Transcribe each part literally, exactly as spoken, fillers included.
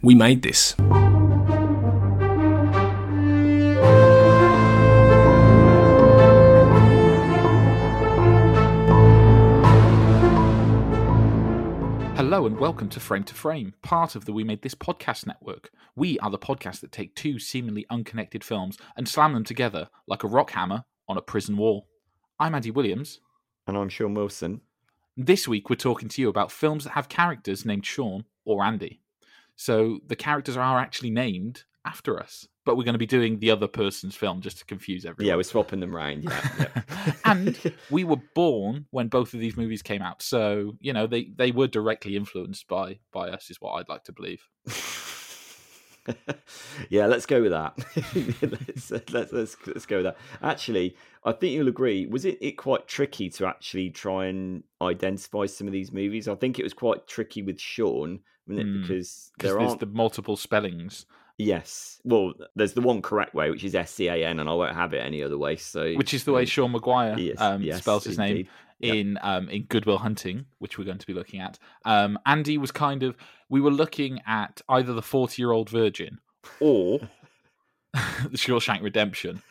We made this. Hello and welcome to Frame to Frame, part of the We Made This podcast network. We are the podcast that take two seemingly unconnected films and slam them together like a rock hammer on a prison wall. I'm Andy Williams. And I'm Sean Wilson. This week we're talking to you about films that have characters named Sean or Andy. So the characters are actually named after us, but we're going to be doing the other person's film just to confuse everyone. Yeah, we're swapping them around. Yeah, yeah. And we were born when both of these movies came out, so you know they, they were directly influenced by by us, is what I'd like to believe. Yeah, let's go with that. let's, let's let's let's go with that. Actually, I think you'll agree. Was it, it quite tricky to actually try and identify some of these movies? I think it was quite tricky with Sean, wasn't it? Mm, because there there there's are the multiple spellings. Yes. Well, there's the one correct way, which is S C A N, and I won't have it any other way. So, Which is the way Sean Maguire yes, um, yes, spells his indeed. name in um, in Good Will Hunting, which we're going to be looking at. Um, Andy was kind of, we were looking at either the forty-year-old virgin or the Shawshank Redemption.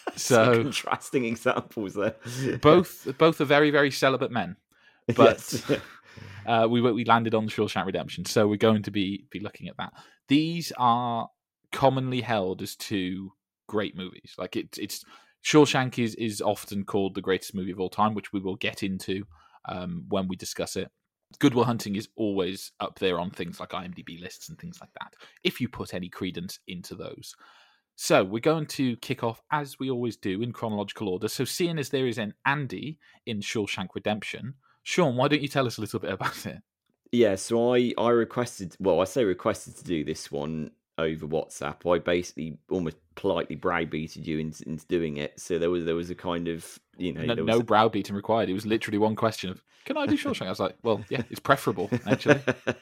So So contrasting examples there. both both are very, very celibate men, but Yes. uh, we we landed on the Shawshank Redemption, so we're going to be be looking at that. These are commonly held as two great movies. Like it's it's Shawshank is is often called the greatest movie of all time, which we will get into um, when we discuss it. Good Will Hunting is always up there on things like IMDb lists and things like that, if you put any credence into those. So we're going to kick off, as we always do, in chronological order. So seeing as there is an Andy in Shawshank Redemption, Sean, why don't you tell us a little bit about it? Yeah, so I, I requested, well, I say requested to do this one over WhatsApp. I basically almost politely browbeated you into, into doing it. So there was there was a kind of, you know, No, there no was browbeating required. It was literally one question of, can I do Shawshank? I was like, well, yeah, it's preferable, actually.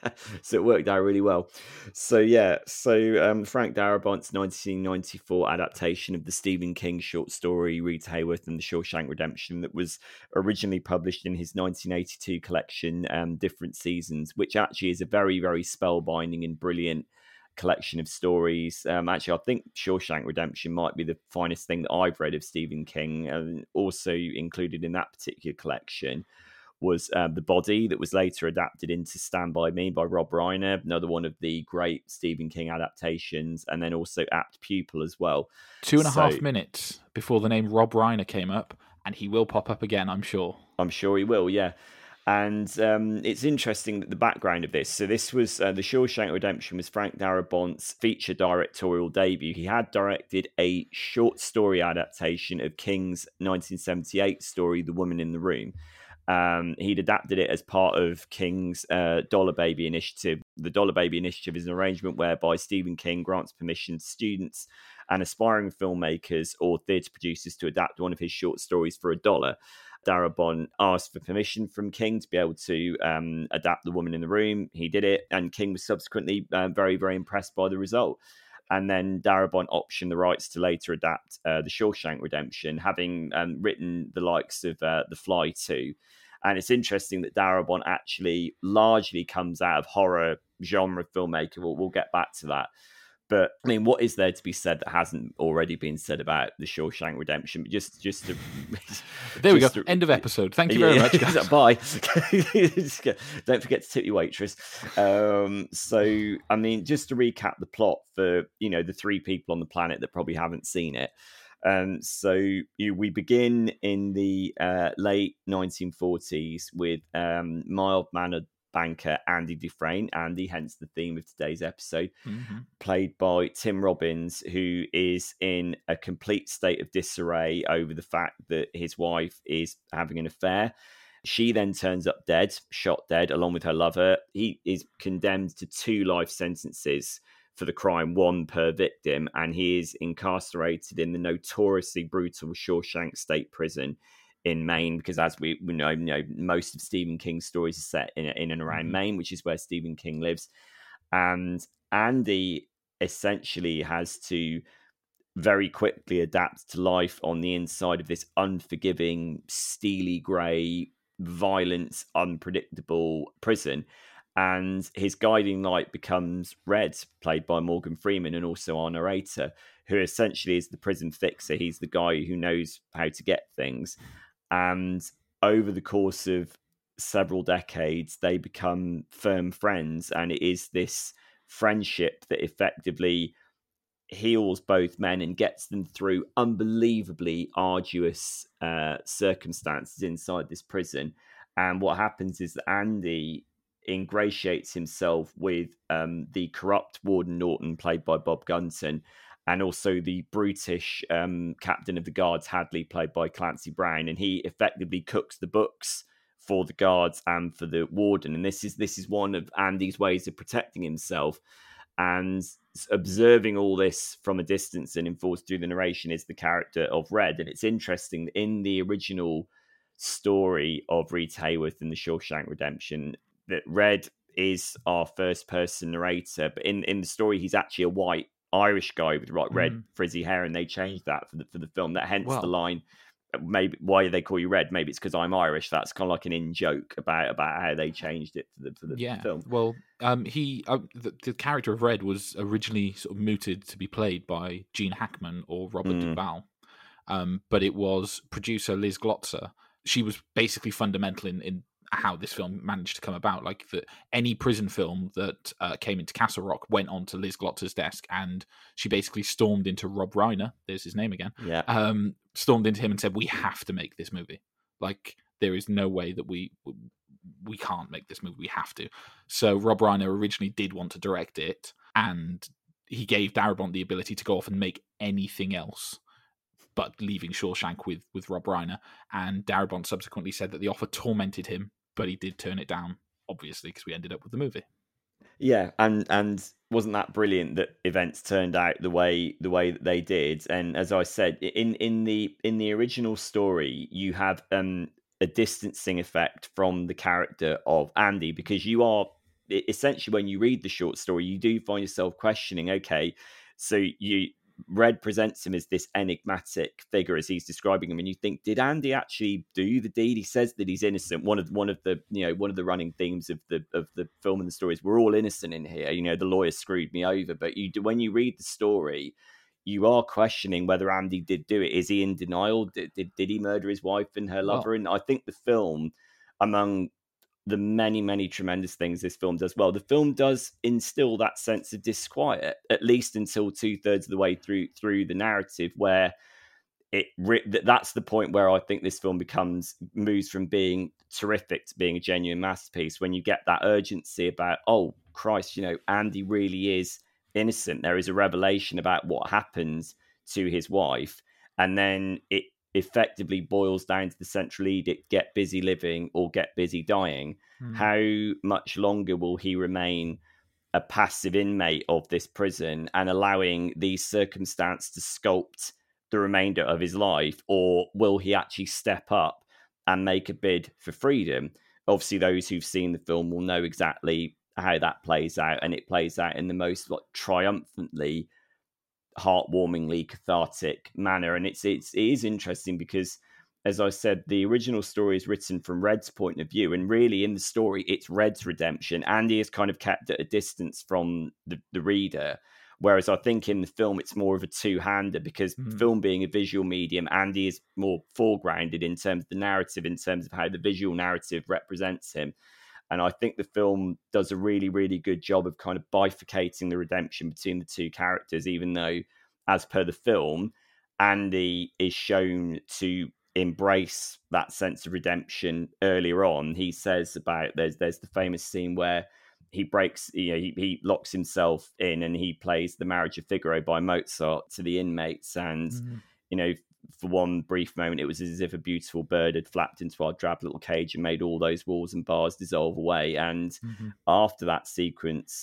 So it worked out really well. So yeah, so um, Frank Darabont's nineteen ninety-four adaptation of the Stephen King short story Rita Hayworth and the Shawshank Redemption that was originally published in his nineteen eighty-two collection, um, Different Seasons, which actually is a very, very spellbinding and brilliant collection of stories. Um, actually, I think Shawshank Redemption might be the finest thing that I've read of Stephen King. And also included in that particular collection was um, The Body, that was later adapted into Stand By Me by Rob Reiner, another one of the great Stephen King adaptations, and then also Apt Pupil as well. Two and a So- half minutes before the name Rob Reiner came up, and he will pop up again, I'm sure. I'm sure he will, yeah. And um, it's interesting that the background of this. So this was uh, the Shawshank Redemption was Frank Darabont's feature directorial debut. He had directed a short story adaptation of King's nineteen seventy-eight story, The Woman in the Room. Um, he'd adapted it as part of King's uh, Dollar Baby Initiative. The Dollar Baby Initiative is an arrangement whereby Stephen King grants permission to students and aspiring filmmakers or theatre producers to adapt one of his short stories for a dollar. Darabont asked for permission from King to be able to um, adapt The Woman in the Room. He did it, and King was subsequently uh, very, very impressed by the result. And then Darabont optioned the rights to later adapt uh, The Shawshank Redemption, having um, written the likes of uh, The Fly too. And it's interesting that Darabont actually largely comes out of horror genre filmmaker. We'll, we'll get back to that. But I mean, what is there to be said that hasn't already been said about The Shawshank Redemption? But just, just to, There we go. just to- End of episode. Thank you very Yeah, much, guys. Bye. Don't forget to tip your waitress. Um, so, I mean, just to recap the plot for, you know, the three people on the planet that probably haven't seen it. Um, so you, we begin in the uh, late nineteen forties with um, mild-mannered banker Andy Dufresne, Andy, hence the theme of today's episode, Mhm. played by Tim Robbins, who is in a complete state of disarray over the fact that his wife is having an affair. She then turns up dead, shot dead, along with her lover. He is condemned to two life sentences for the crime, one per victim, and he is incarcerated in the notoriously brutal Shawshank State Prison in Maine, because as we, we know, you know, most of Stephen King's stories are set in, in and around Mhm. Maine, which is where Stephen King lives. And Andy essentially has to very quickly adapt to life on the inside of this unforgiving, steely grey, violent, unpredictable prison. and his guiding light becomes Red, played by Morgan Freeman, and also our narrator, who essentially is the prison fixer. He's the guy who knows how to get things. And over the course of several decades, they become firm friends, and it is this friendship that effectively heals both men and gets them through unbelievably arduous uh, circumstances inside this prison. And what happens is that Andy ingratiates himself with um, the corrupt Warden Norton, played by Bob Gunton, and also the brutish um, captain of the guards, Hadley, played by Clancy Brown. And he effectively cooks the books for the guards and for the warden. And this is this is one of Andy's ways of protecting himself. And observing all this from a distance and enforced through the narration is the character of Red. And it's interesting, in the original story of Reed Hayworth in The Shawshank Redemption, that Red is our first person narrator, but in, in the story he's actually a white Irish guy with like red mm. frizzy hair, and they changed that for the for the film. That hence well, the line, maybe why they call you Red? Maybe it's because I'm Irish. That's kind of like an in joke about about how they changed it for the for the yeah. film. Well, um, he uh, the, the character of Red was originally sort of mooted to be played by Gene Hackman or Robert mm. Duvall, um, but it was producer Liz Glotzer. She was basically fundamental in, in how this film managed to come about. Like that, any prison film that uh, came into Castle Rock went onto Liz Glotzer's desk, and she basically stormed into Rob Reiner. There's his name again. Yeah. Um, stormed into him and said, "We have to make this movie. Like there is no way that we we can't make this movie. We have to." So Rob Reiner originally did want to direct it, and he gave Darabont the ability to go off and make anything else, but leaving Shawshank with with Rob Reiner. And Darabont subsequently said that the offer tormented him, but he did turn it down, obviously, because we ended up with the movie. Yeah, and and wasn't that brilliant that events turned out the way the way that they did? And as I said, in in the in the original story, you have um, a distancing effect from the character of Andy, because you are essentially, when you read the short story, you do find yourself questioning. Okay, so you. Red presents him as this enigmatic figure as he's describing him, and you think, did Andy actually do the deed? He says that he's innocent. One of one of the you know one of the running themes of the of the film and the story is we're all innocent in here. You know, the lawyer screwed me over, but you do, when you read the story, you are questioning whether Andy did do it. Is he in denial? Did did, did he murder his wife and her lover? Well, and I think the film, among the many, many tremendous things this film does well, the film does instill that sense of disquiet, at least until two thirds of the way through through the narrative, where it that's the point where I think this film becomes moves from being terrific to being a genuine masterpiece. When you get that urgency about, oh Christ, you know, Andy really is innocent. There is a revelation about what happens to his wife, and then it effectively boils down to the central edict: get busy living or get busy dying. Mm. How much longer will he remain a passive inmate of this prison and allowing these circumstances to sculpt the remainder of his life, or will he actually step up and make a bid for freedom? Obviously, those who've seen the film will know exactly how that plays out, and it plays out in the most like triumphantly, heartwarmingly cathartic manner. And it's it's it is interesting because, as I said, the original story is written from Red's point of view, and really in the story it's Red's redemption. Andy is kind of kept at a distance from the, the reader, whereas I think in the film it's more of a two-hander, because mm. film being a visual medium, Andy is more foregrounded in terms of the narrative, in terms of how the visual narrative represents him. And I think the film does a really, really good job of kind of bifurcating the redemption between the two characters, even though, as per the film, Andy is shown to embrace that sense of redemption earlier on. He says about, there's there's the famous scene where he breaks, you know, he, he locks himself in and he plays the Marriage of Figaro by Mozart to the inmates. And, mm-hmm. you know, for one brief moment, it was as if a beautiful bird had flapped into our drab little cage and made all those walls and bars dissolve away. And mm-hmm. after that sequence,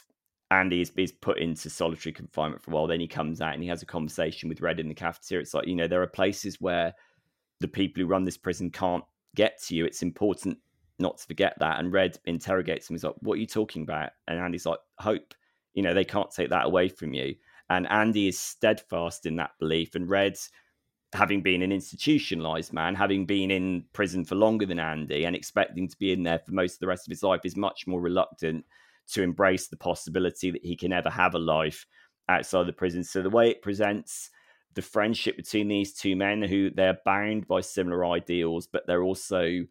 Andy is, is put into solitary confinement for a while. Then he comes out and he has a conversation with Red in the cafeteria. It's like, you know, there are places where the people who run this prison can't get to you. It's important not to forget that. And Red interrogates him. He's like, what are you talking about? And Andy's like, hope. You know, they can't take that away from you. And Andy is steadfast in that belief. And Red, having been an institutionalized man, having been in prison for longer than Andy and expecting to be in there for most of the rest of his life, is much more reluctant to embrace the possibility that he can ever have a life outside the prison. So the way it presents the friendship between these two men, who they're bound by similar ideals, but they're also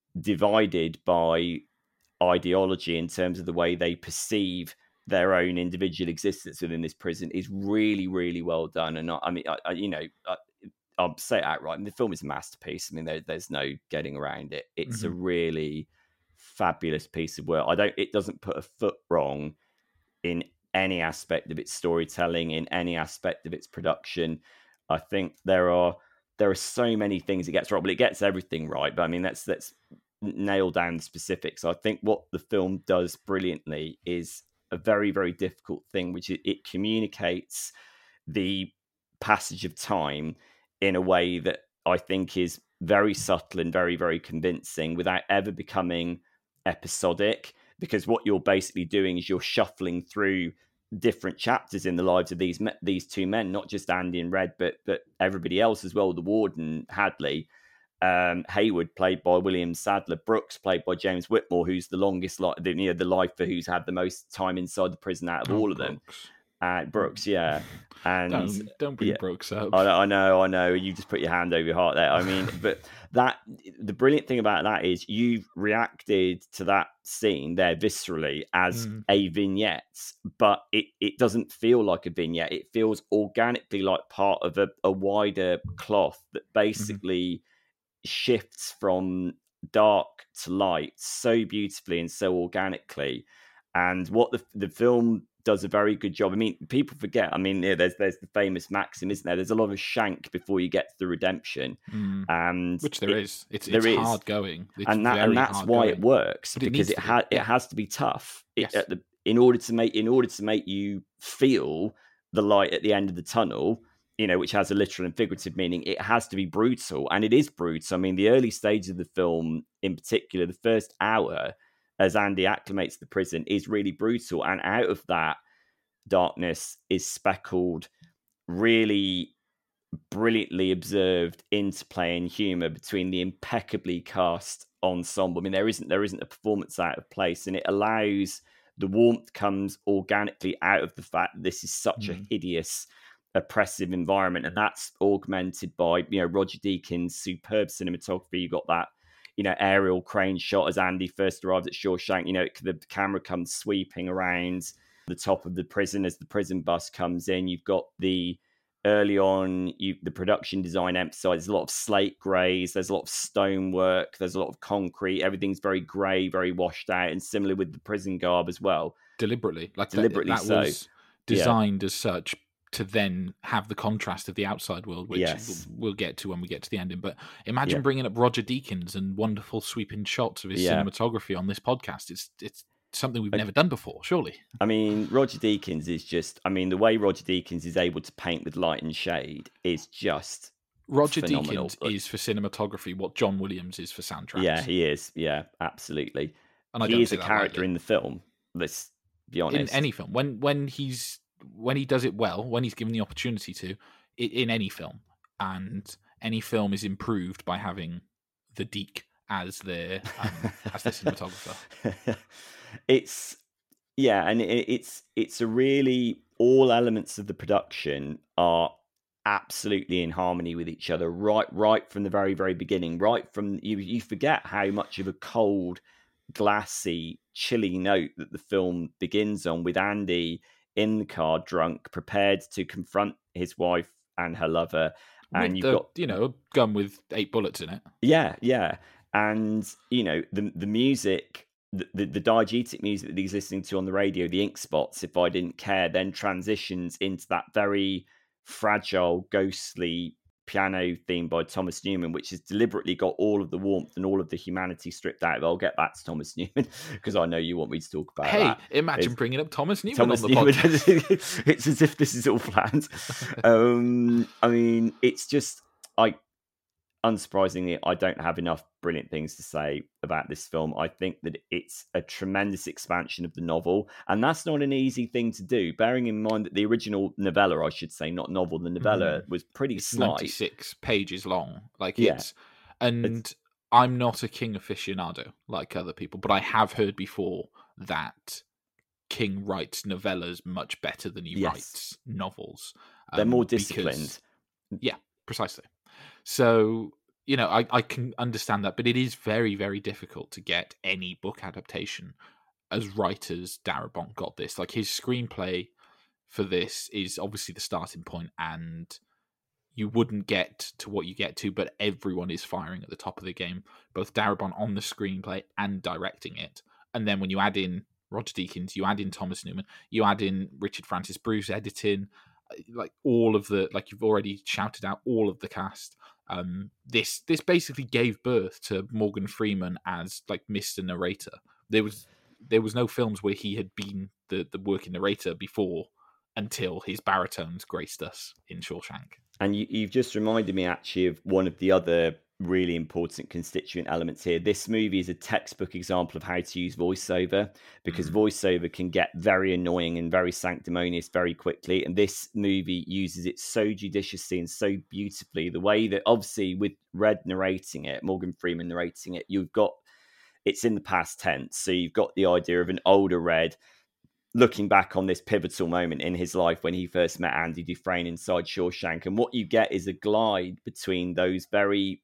divided by ideology in terms of the way they perceive their own individual existence within this prison, is really, really well done. And I, I mean, I, I, you know, I, I'll say it outright. I mean, the film is a masterpiece. I mean, there, there's no getting around it. It's mm-hmm. a really fabulous piece of work. I don't. It doesn't put a foot wrong in any aspect of its storytelling, in any aspect of its production. I think there are there are so many things it gets wrong, but it gets everything right. But I mean, let's let's nail down the specifics. I think what the film does brilliantly is a very, very difficult thing, which is it communicates the passage of time in a way that I think is very subtle and very, very convincing without ever becoming episodic, because what you're basically doing is you're shuffling through different chapters in the lives of these these two men, not just Andy and Red, but but everybody else as well. The warden, Hadley, um, Hayward, played by William Sadler, Brooks, played by James Whitmore, who's the longest, li- the, you know, the lifer who's had the most time inside the prison out of oh, all of Brooks. them. Uh, Brooks, yeah. And don't, don't bring yeah, Brooks up. I, I know, I know. You just put your hand over your heart there. I mean, but that the brilliant thing about that is you've reacted to that scene there viscerally as mm. a vignette, but it, it doesn't feel like a vignette. It feels organically like part of a, a wider cloth that basically mm-hmm. shifts from dark to light so beautifully and so organically. And what the the film does a very good job. I mean, people forget. I mean, yeah, there's there's the famous maxim, isn't there? There's a lot of shank before you get to the redemption, mm. and which there it, is. It's, there it's is. hard going, it's and that and that's why going. it works but because it it has be. it has to be tough. Yes. It, at the, in order to make in order to make you feel the light at the end of the tunnel, you know, which has a literal and figurative meaning, it has to be brutal, and it is brutal. I mean, the early stages of the film, in particular, the first hour, as Andy acclimates to the prison, is really brutal, and out of that darkness is speckled really brilliantly observed interplay and humor between the impeccably cast ensemble. I mean, there isn't there isn't a performance out of place, and it allows the warmth comes organically out of the fact that this is such mm. a hideous, oppressive environment, and that's augmented by, you know, Roger Deakins' superb cinematography. You got that, you know, aerial crane shot as Andy first arrives at Shawshank. You know, the camera comes sweeping around the top of the prison as the prison bus comes in. You've got the early on, you the production design emphasizes a lot of slate greys. There's a lot of stonework. There's a lot of concrete. Everything's very grey, very washed out, and similar with the prison garb as well. Deliberately, like deliberately that, that so. was designed yeah. as such to then have the contrast of the outside world, which yes. we'll get to when we get to the ending. But imagine yeah. bringing up Roger Deakins and wonderful sweeping shots of his yeah. cinematography on this podcast. It's it's. Something we've never done before, surely. I mean, Roger Deakins is just, I mean, the way Roger Deakins is able to paint with light and shade is just Roger phenomenal. Deakins but... is for cinematography what John Williams is for soundtracks. Yeah, he is. Yeah, absolutely. And I he don't is a character lightly. in the film. Let's be honest. In any film, when when he's when he does it well, when he's given the opportunity to, in any film, and any film is improved by having the Deke as their um, as their cinematographer. It's yeah, and it, it's it's a really, all elements of the production are absolutely in harmony with each other right right from the very very beginning. Right from you you forget how much of a cold, glassy, chilly note that the film begins on, with Andy in the car, drunk, prepared to confront his wife and her lover, and with you've the, got you know a gun with eight bullets in it. Yeah, yeah, and you know the the music. The, the, the diegetic music that he's listening to on the radio, the Ink Spots, If I Didn't Care, then transitions into that very fragile, ghostly piano theme by Thomas Newman, which has deliberately got all of the warmth and all of the humanity stripped out of it. I'll get back to Thomas Newman because I know you want me to talk about hey, that. Hey, imagine it's, bringing up Thomas Newman Thomas on the Newman. podcast. It's as if this is all planned. um, I mean, it's just, I, unsurprisingly, I don't have enough brilliant things to say about this film. I think that it's a tremendous expansion of the novel, and that's not an easy thing to do, bearing in mind that the original novella, I should say, not novel, the novella Mm. was pretty It's slight. ninety-six pages long. Like Yeah. it's, and I'm not a King aficionado like other people, but I have heard before that King writes novellas much better than he Yes. writes novels. They're um, more because- disciplined. yeah, precisely. So, you know, I, I can understand that, but it is very, very difficult to get any book adaptation as right as Darabont got this. Like, his screenplay for this is obviously the starting point, and you wouldn't get to what you get to, but everyone is firing at the top of the game, both Darabont on the screenplay and directing it. And then when you add in Roger Deakins, you add in Thomas Newman, you add in Richard Francis Bruce editing, like all of the, like you've already shouted out all of the cast. Um, this this basically gave birth to Morgan Freeman as like Mister Narrator. There was there was no films where he had been the the working narrator before until his baritones graced us in Shawshank. And you, you've just reminded me actually of one of the other really important constituent elements here. This movie is a textbook example of how to use voiceover, because mm-hmm. voiceover can get very annoying and very sanctimonious very quickly. And this movie uses it so judiciously and so beautifully. The way that, obviously, with Red narrating it, Morgan Freeman narrating it, you've got, it's in the past tense. So you've got the idea of an older Red looking back on this pivotal moment in his life when he first met Andy Dufresne inside Shawshank. And what you get is a glide between those very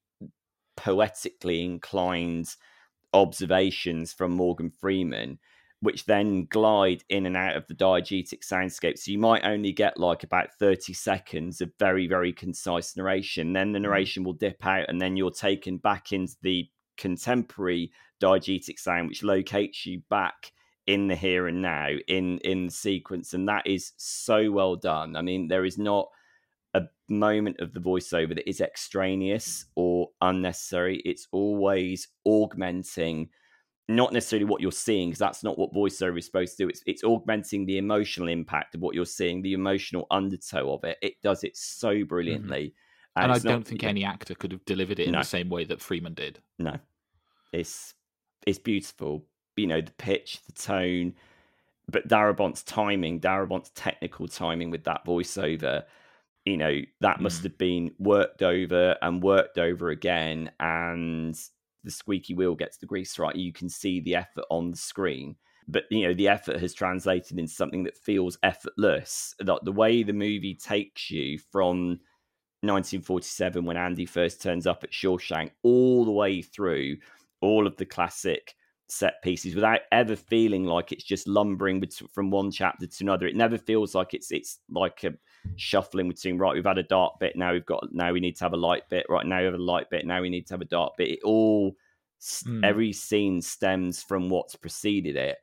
poetically inclined observations from Morgan Freeman, which then glide in and out of the diegetic soundscape. So you might only get like about thirty seconds of very, very concise narration. Then the narration will dip out, and then you're taken back into the contemporary diegetic sound, which locates you back in the here and now, in in the sequence. And that is so well done. I mean, there is not a moment of the voiceover that is extraneous or unnecessary. It's always augmenting, not necessarily what you're seeing, because that's not what voiceover is supposed to do. It's it's augmenting the emotional impact of what you're seeing, the emotional undertow of it. It does it so brilliantly. Mm-hmm. And, and I don't not, think any actor could have delivered it in no. the same way that Freeman did. No. It's it's beautiful. You know, the pitch, the tone, but Darabont's timing, Darabont's technical timing with that voiceover, you know, that must mm. have been worked over and worked over again, and the squeaky wheel gets the grease right. You can see the effort on the screen, but, you know, the effort has translated into something that feels effortless. That the way the movie takes you from nineteen forty-seven, when Andy first turns up at Shawshank, all the way through all of the classic set pieces, without ever feeling like it's just lumbering from one chapter to another. It never feels like it's it's like a shuffling between, right, we've had a dark bit, now we've got now we need to have a light bit, right, now we have a light bit, now we need to have a dark bit. It all mm. every scene stems from what's preceded it,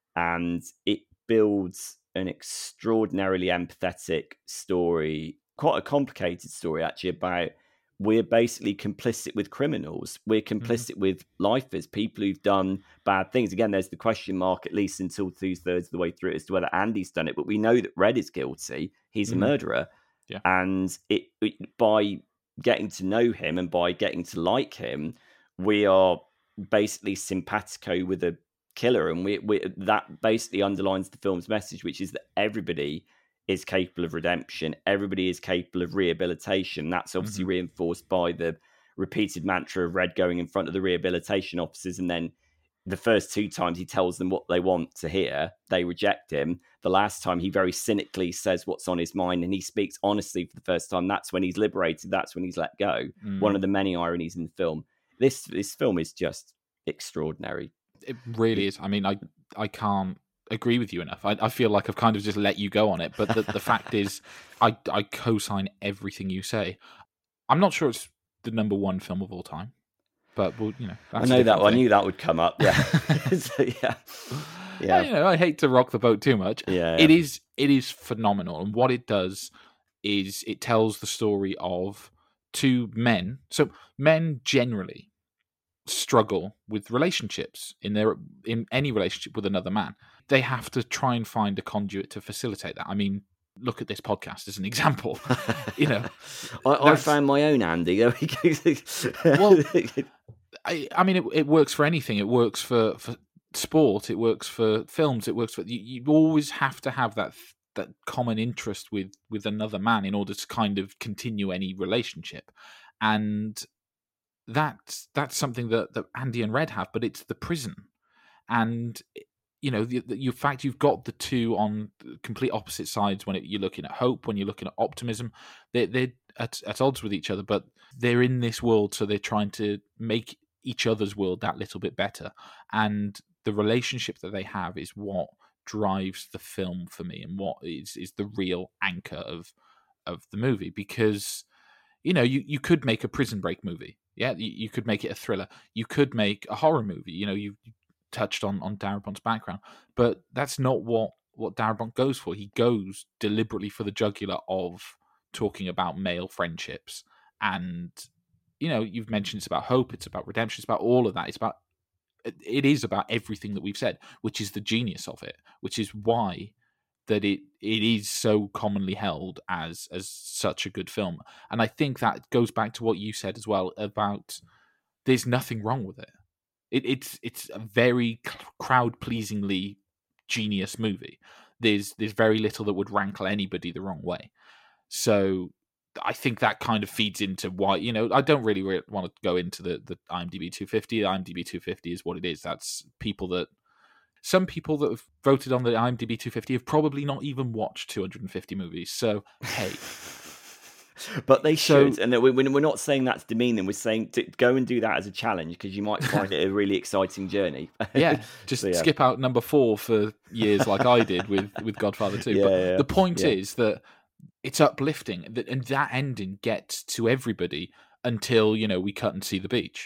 and it builds an extraordinarily empathetic story, quite a complicated story actually, about we're basically complicit with criminals. We're complicit mm-hmm. with lifers, people who've done bad things. Again, there's the question mark, at least until two thirds of the way through it, as to whether Andy's done it. But we know that Red is guilty. He's mm-hmm. a murderer. Yeah. And it, it by getting to know him and by getting to like him, we are basically simpatico with a killer. And we, we that basically underlines the film's message, which is that everybody is capable of redemption. Everybody is capable of rehabilitation. That's obviously mm-hmm. reinforced by the repeated mantra of Red going in front of the rehabilitation officers. And then the first two times he tells them what they want to hear, they reject him. The last time he very cynically says what's on his mind, and he speaks honestly for the first time. That's when he's liberated. That's when he's let go. Mm. One of the many ironies in the film. This, this film is just extraordinary. It really is. I mean, I, I can't agree with you enough. I, I feel like I've kind of just let you go on it, but the, the fact is, I I co-sign everything you say. I'm not sure it's the number one film of all time, but well, you know, that's I know that. Thing. I knew that would come up. Yeah, so, yeah, yeah. You know, I hate to rock the boat too much. Yeah, it yeah. is it is phenomenal, and what it does is it tells the story of two men. So men generally struggle with relationships in their in any relationship with another man. They have to try and find a conduit to facilitate that. I mean, look at this podcast as an example. You know, I, I found my own Andy. There we go. Well, I, I mean, it, it works for anything. It works for, for sport. It works for films. It works for you. You always have to have that that common interest with with another man in order to kind of continue any relationship, and that's that's something that, that Andy and Red have. But it's the prison, and you know, the, the, in fact, you've got the two on complete opposite sides when it, you're looking at hope, when you're looking at optimism. They're, they're at, at odds with each other, but they're in this world, so they're trying to make each other's world that little bit better. And the relationship that they have is what drives the film for me, and what is, is the real anchor of of the movie. Because, you know, you, you could make a prison break movie. Yeah, you, you could make it a thriller. You could make a horror movie. You know, you touched on on Darabont's background, but that's not what what Darabont goes for. He goes deliberately for the jugular of talking about male friendships, and you know, you've mentioned it's about hope, it's about redemption, it's about all of that. It's about it is about everything that we've said, which is the genius of it, which is why that it it is so commonly held as as such a good film. And I think that goes back to what you said as well about there's nothing wrong with it. It, it's it's a very crowd pleasingly genius movie. There's there's very little that would rankle anybody the wrong way. So I think that kind of feeds into why, you know, I don't really re- want to go into the the IMDb two fifty. The IMDb two fifty is what it is. That's people that some people that have voted on the IMDb two fifty have probably not even watched two hundred fifty movies. So hey. But they should, so, and we're not saying that to demean them. We're saying to go and do that as a challenge, because you might find it a really exciting journey. Yeah, just so, yeah. skip out number four for years like I did with, with Godfather two. Yeah, but yeah, the point yeah. is that it's uplifting, and that ending gets to everybody until, you know, we cut and see the beach.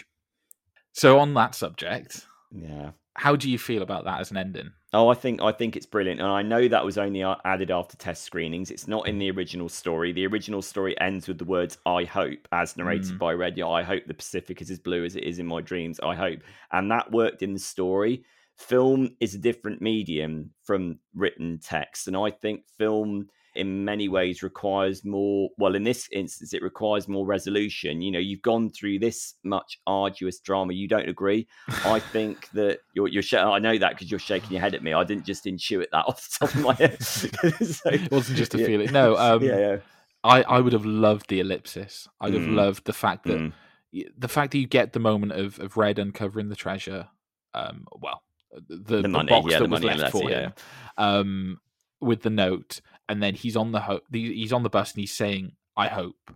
So on that subject, yeah, how do you feel about that as an ending? Oh, I think I think it's brilliant, and I know that was only added after test screenings. It's not in the original story. The original story ends with the words "I hope," as narrated mm. by Red. Yeah, I hope the Pacific is as blue as it is in my dreams. I hope, and that worked in the story. Film is a different medium from written text, and I think film, in many ways, requires more. Well, in this instance, it requires more resolution. You know, you've gone through this much arduous drama. You don't agree? I think that you're. you're sh- I know that because you're shaking your head at me. I didn't just intuit that off the top of my head. So, it wasn't just a yeah. feeling. No, um, yeah, yeah. I, I would have loved the ellipsis. I'd have Mm. loved the fact that Mm. the fact that you get the moment of, of Red uncovering the treasure. Um, well, the the, the money, box yeah, that the was money, left for yeah. him, um, with the note, and then he's on the ho- he's on the bus and he's saying, "I hope."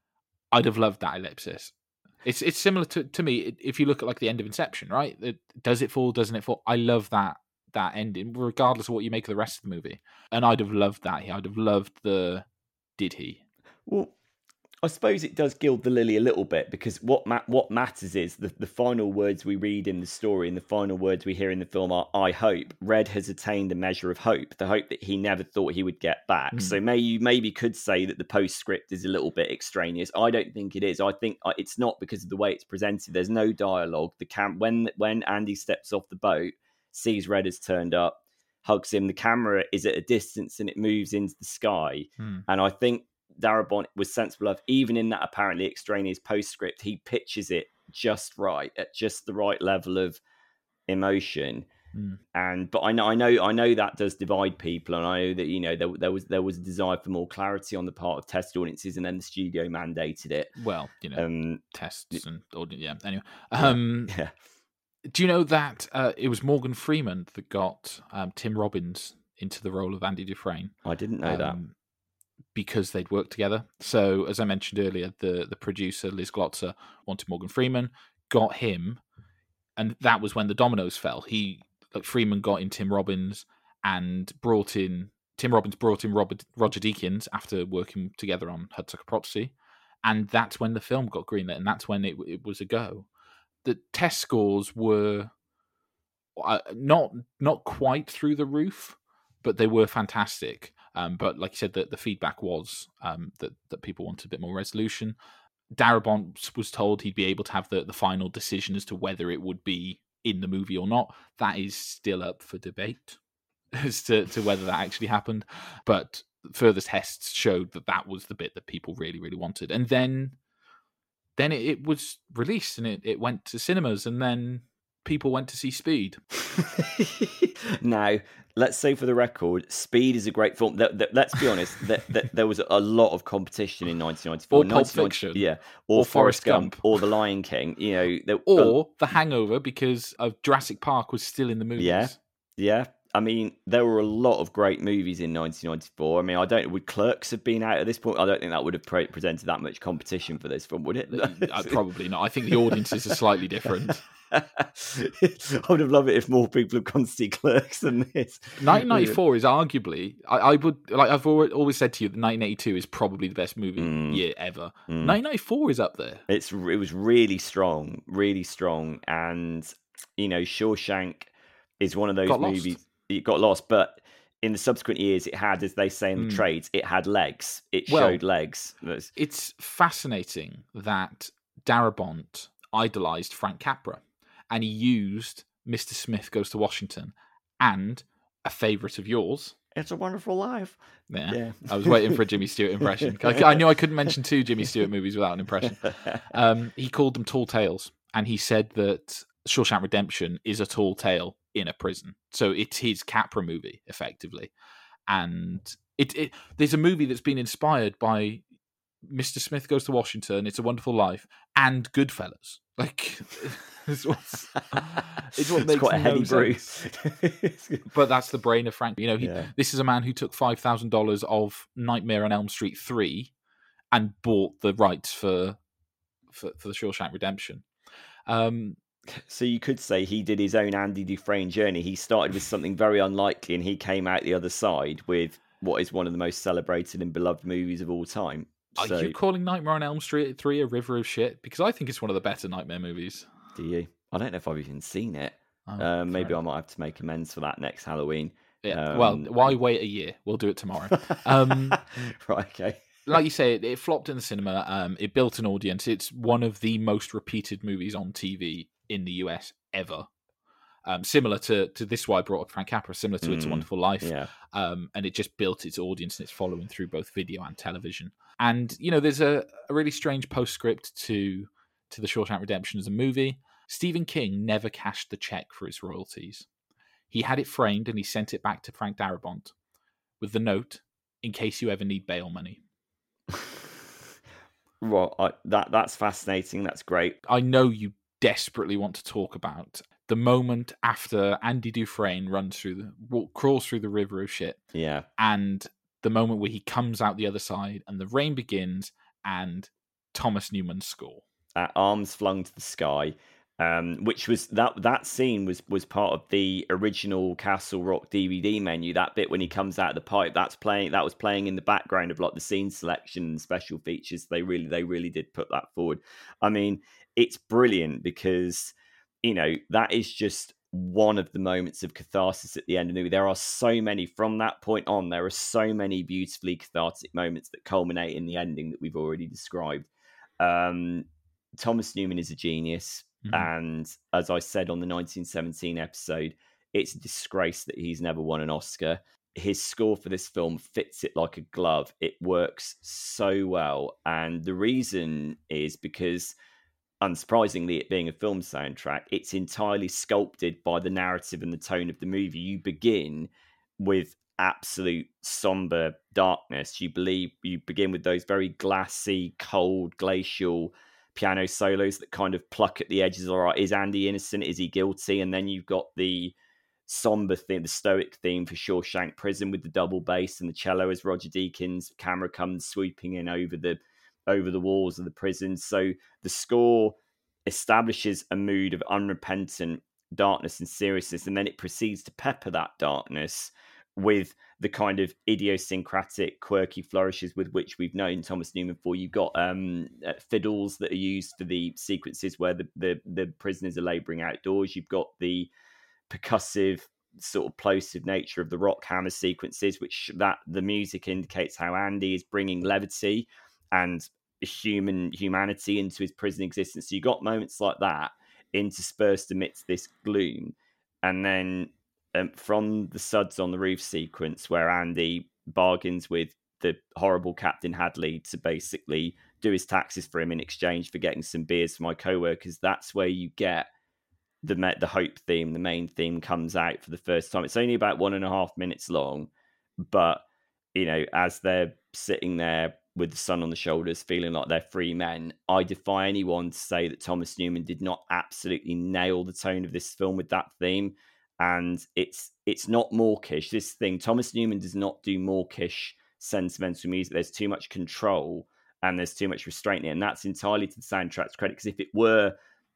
I'd have loved that ellipsis. It's it's similar to, to me if you look at like the end of Inception, right? It, does it fall? Doesn't it fall? I love that that ending, regardless of what you make of the rest of the movie. And I'd have loved that. I'd have loved the did he? Well, I suppose it does gild the lily a little bit, because what ma- what matters is the, the final words we read in the story and the final words we hear in the film are, I hope. Red has attained a measure of hope, the hope that he never thought he would get back. Mm. So may, you maybe could say that the postscript is a little bit extraneous. I don't think it is. I think it's not because of the way it's presented. There's no dialogue. The cam- when when Andy steps off the boat, sees Red has turned up, hugs him, the camera is at a distance and it moves into the sky. Mm. And I think Darabont was sensible of, even in that apparently extraneous postscript, he pitches it just right, at just the right level of emotion. Mm. And but I know I know I know that does divide people, and I know that, you know, there, there was there was a desire for more clarity on the part of test audiences, and then the studio mandated it. Well, you know, um, tests and audience. Yeah. Anyway, um, yeah. yeah. Do you know that uh, it was Morgan Freeman that got um, Tim Robbins into the role of Andy Dufresne? I didn't know um, that. Because they'd worked together. So, as I mentioned earlier, the, the producer, Liz Glotzer, wanted Morgan Freeman, got him, and that was when the dominoes fell. He, like, Freeman got in Tim Robbins and brought in, Tim Robbins brought in Robert, Roger Deakins after working together on Hudsucker Proxy, and that's when the film got greenlit, and that's when it, it was a go. The test scores were uh, not not quite through the roof, but they were fantastic. Um, but like you said, the, the feedback was um, that, that people wanted a bit more resolution. Darabont was told he'd be able to have the, the final decision as to whether it would be in the movie or not. That is still up for debate as to, to whether that actually happened. But further tests showed that that was the bit that people really, really wanted. And then then it, it was released and it, it went to cinemas, and then people went to see Speed. Now, let's say for the record, Speed is a great film. Th- th- let's be honest, th- th- there was a lot of competition in nineteen ninety-four. Or Pulp Fiction. Yeah, or, Or Forrest Forrest Gump, Gump. or The Lion King. You know, there- Or The Hangover, because of Jurassic Park was still in the movies. Yeah, yeah. I mean, there were a lot of great movies in nineteen ninety-four. I mean, I don't. Would Clerks have been out at this point? I don't think that would have pre- presented that much competition for this film, would it? Uh, Probably not. I think the audiences are slightly different. I would have loved it if more people have gone to see Clerks than this. nineteen ninety-four is arguably, I, I would like. I've always, always said to you that nineteen eighty-two is probably the best movie Mm. year ever. Mm. nineteen ninety-four is up there. It's it was really strong, really strong, and you know, Shawshank is one of those Got lost. movies. It got lost, but in the subsequent years, it had, as they say in the Mm. trades, it had legs. It Well, showed legs. That's- It's fascinating that Darabont idolized Frank Capra, and he used Mister Smith Goes to Washington and a favourite of yours. It's a Wonderful Life. Yeah. Yeah. I was waiting for a Jimmy Stewart impression. I, I knew I couldn't mention two Jimmy Stewart movies without an impression. Um, he called them tall tales, and he said that Shawshank Redemption is a tall tale in a prison. So it's his Capra movie, effectively. And it, it there's a movie that's been inspired by Mister Smith Goes to Washington, It's a Wonderful Life, and Goodfellas. Like, it's, what's, it's what It's makes quite a no heady brew. sense. But that's the brain of Frank. You know, he, Yeah. this is a man who took five thousand dollars of Nightmare on Elm Street three and bought the rights for for, for the Shawshank Redemption. Um, So you could say he did his own Andy Dufresne journey. He started with something very unlikely, and he came out the other side with what is one of the most celebrated and beloved movies of all time. So, Are you calling Nightmare on Elm Street three a river of shit? Because I think it's one of the better Nightmare movies. do you? I don't know if I've even seen it. Oh, uh, maybe fair I might have to make amends for that next Halloween. Yeah. Um, well, why wait a year? We'll do it tomorrow. Um, right. Okay. like you say, it, it flopped in the cinema. Um, it built an audience. It's one of the most repeated movies on T V in the U S ever. Um, similar to to this, why I brought up Frank Capra. Similar to It's a Mm, Wonderful Life. Yeah. Um, and it just built its audience and its following through both video and television. And you know, there's a, a really strange postscript to to the Shawshank Redemption as a movie. Stephen King never cashed the check for his royalties. He had it framed and he sent it back to Frank Darabont with the note, "In case you ever need bail money." Well, I, that that's fascinating. That's great. I know you desperately want to talk about the moment after Andy Dufresne runs through the crawls through the river of shit, Yeah. and the moment where he comes out the other side and the rain begins and Thomas Newman's score. Uh, arms flung to the sky, um, which was that that scene was was part of the original Castle Rock D V D menu. That bit when he comes out of the pipe, that's playing. That was playing in the background of like the scene selection and special features. They really, they really did put that forward. I mean, it's brilliant because you know that is just one of the moments of catharsis at the end of the movie. There are so many from that point on. There are so many beautifully cathartic moments that culminate in the ending that we've already described. Um, Thomas Newman is a genius. Mm-hmm. And as I said on the nineteen seventeen episode, it's a disgrace that he's never won an Oscar. His score for this film fits it like a glove. It works so well. And the reason is because, unsurprisingly, it being a film soundtrack, it's entirely sculpted by the narrative and the tone of the movie. You begin with absolute somber darkness. You believe you begin with those very glassy, cold, glacial piano solos that kind of pluck at the edges. All right, is Andy innocent? Is he guilty? And then you've got the somber theme, the stoic theme for Shawshank Prison with the double bass and the cello as Roger Deakins' camera comes sweeping in over the over the walls of the prison. So the score establishes a mood of unrepentant darkness and seriousness, and then it proceeds to pepper that darkness with the kind of idiosyncratic, quirky flourishes with which we've known Thomas Newman for. You've got um, uh, fiddles that are used for the sequences where the, the, the prisoners are labouring outdoors. You've got the percussive, sort of plosive nature of the rock hammer sequences, which that the music indicates how Andy is bringing levity and human humanity into his prison existence. So you got moments like that interspersed amidst this gloom, and then um, from the suds on the roof sequence where Andy bargains with the horrible Captain Hadley to basically do his taxes for him in exchange for getting some beers for my co-workers. That's where you get the the hope theme, the main theme comes out for the first time. It's only about one and a half minutes long, but you know, as they're sitting there with the sun on the shoulders, feeling like they're free men, I defy anyone to say that Thomas Newman did not absolutely nail the tone of this film with that theme. And it's it's not mawkish. This thing, Thomas Newman does not do mawkish sentimental music. There's too much control and there's too much restraint in it. And that's entirely to the soundtrack's credit, because if it were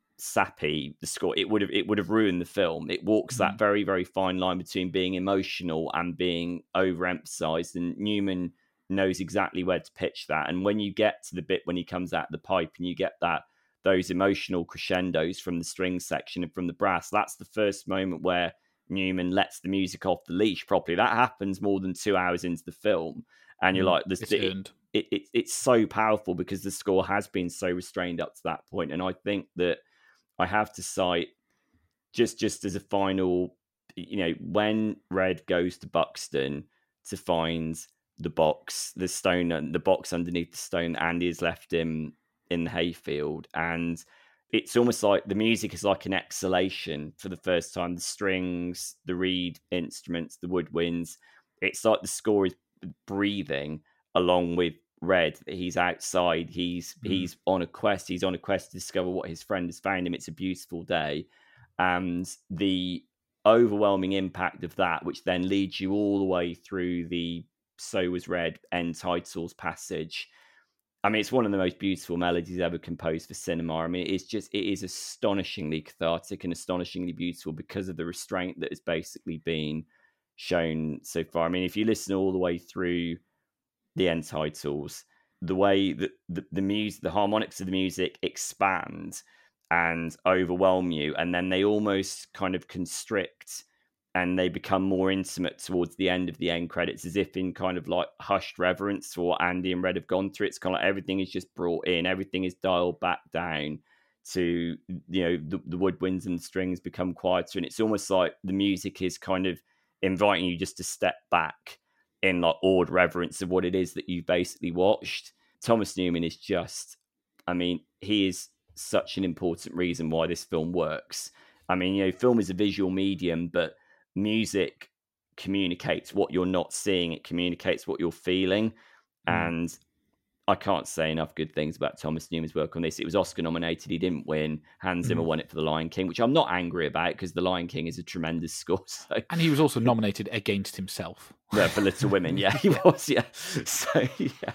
sappy, the score, it would have it would have ruined the film. It walks mm-hmm. that very, very fine line between being emotional and being overemphasized, and Newman knows exactly where to pitch that. And when you get to the bit when he comes out the pipe and you get that those emotional crescendos from the string section and from the brass, that's the first moment where Newman lets the music off the leash properly. That happens more than two hours into the film, and you're mm, like, this it's, it, it, it, it's so powerful because the score has been so restrained up to that point. And I think that I have to cite, just just as a final, you know, when Red goes to Buxton to find the box, the stone, and the box underneath the stone Andy has left him in the hayfield, and it's almost like the music is like an exhalation for the first time. The strings, the reed instruments, the woodwinds, it's like the score is breathing along with Red. He's outside, he's mm. he's on a quest, he's on a quest to discover what his friend has found him. It's a beautiful day, and the overwhelming impact of that, which then leads you all the way through the So Was Red end titles passage. I mean, it's one of the most beautiful melodies ever composed for cinema. I mean, it's just, it is astonishingly cathartic and astonishingly beautiful because of the restraint that has basically been shown so far. I mean, if you listen all the way through the end titles, the way that the, the music, the harmonics of the music expand and overwhelm you, and then they almost kind of constrict and they become more intimate towards the end of the end credits, as if in kind of like hushed reverence for what Andy and Red have gone through. It's kind of like everything is just brought in, everything is dialed back down to, you know, the, the woodwinds and the strings become quieter, and it's almost like the music is kind of inviting you just to step back in like awed reverence of what it is that you've basically watched. Thomas Newman is just, I mean, he is such an important reason why this film works. I mean, you know, film is a visual medium, but music communicates what you're not seeing. It communicates what you're feeling. Mm. And I can't say enough good things about Thomas Newman's work on this. It was Oscar nominated. He didn't win. Hans Zimmer mm. won it for The Lion King, which I'm not angry about because The Lion King is a tremendous score. So. And he was also nominated against himself. Yeah, for Little Women. Yeah, he was. Yeah. So, yeah.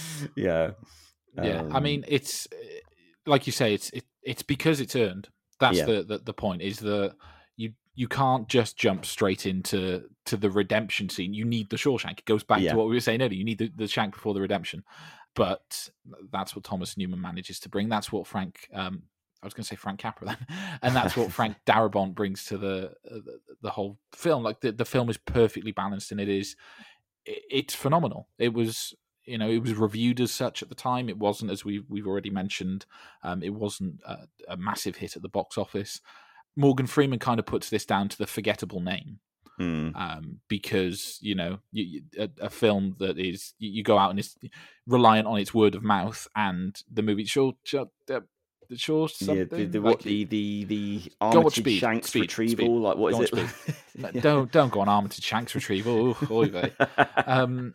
Yeah. Yeah. Um, I mean, it's like you say, it's it, it's because it's earned. That's yeah. the, the, the point, is that you you can't just jump straight into to the redemption scene. You need the Shawshank. It goes back yeah. to what we were saying earlier. You need the, the shank before the redemption. But that's what Thomas Newman manages to bring. That's what Frank, um, I was going to say Frank Capra then, and that's what Frank Darabont brings to the, uh, the the whole film. Like the, the film is perfectly balanced, and it is it, it's phenomenal. It was, you know, it was reviewed as such at the time. It wasn't, as we we've already mentioned, um, it wasn't a, a massive hit at the box office. Morgan Freeman kind of puts this down to the forgettable name. Mm. Um, because, you know, you, you, a, a film that is, you, you go out and is reliant on its word of mouth, and the movie Shaw, Shaw, uh, Shaw something, yeah, the, the, like, what the the the Armitage Shanks speed, retrieval, speed. Like what go is it? no, yeah. Don't don't go on Armitage Shanks retrieval. Ooh, um,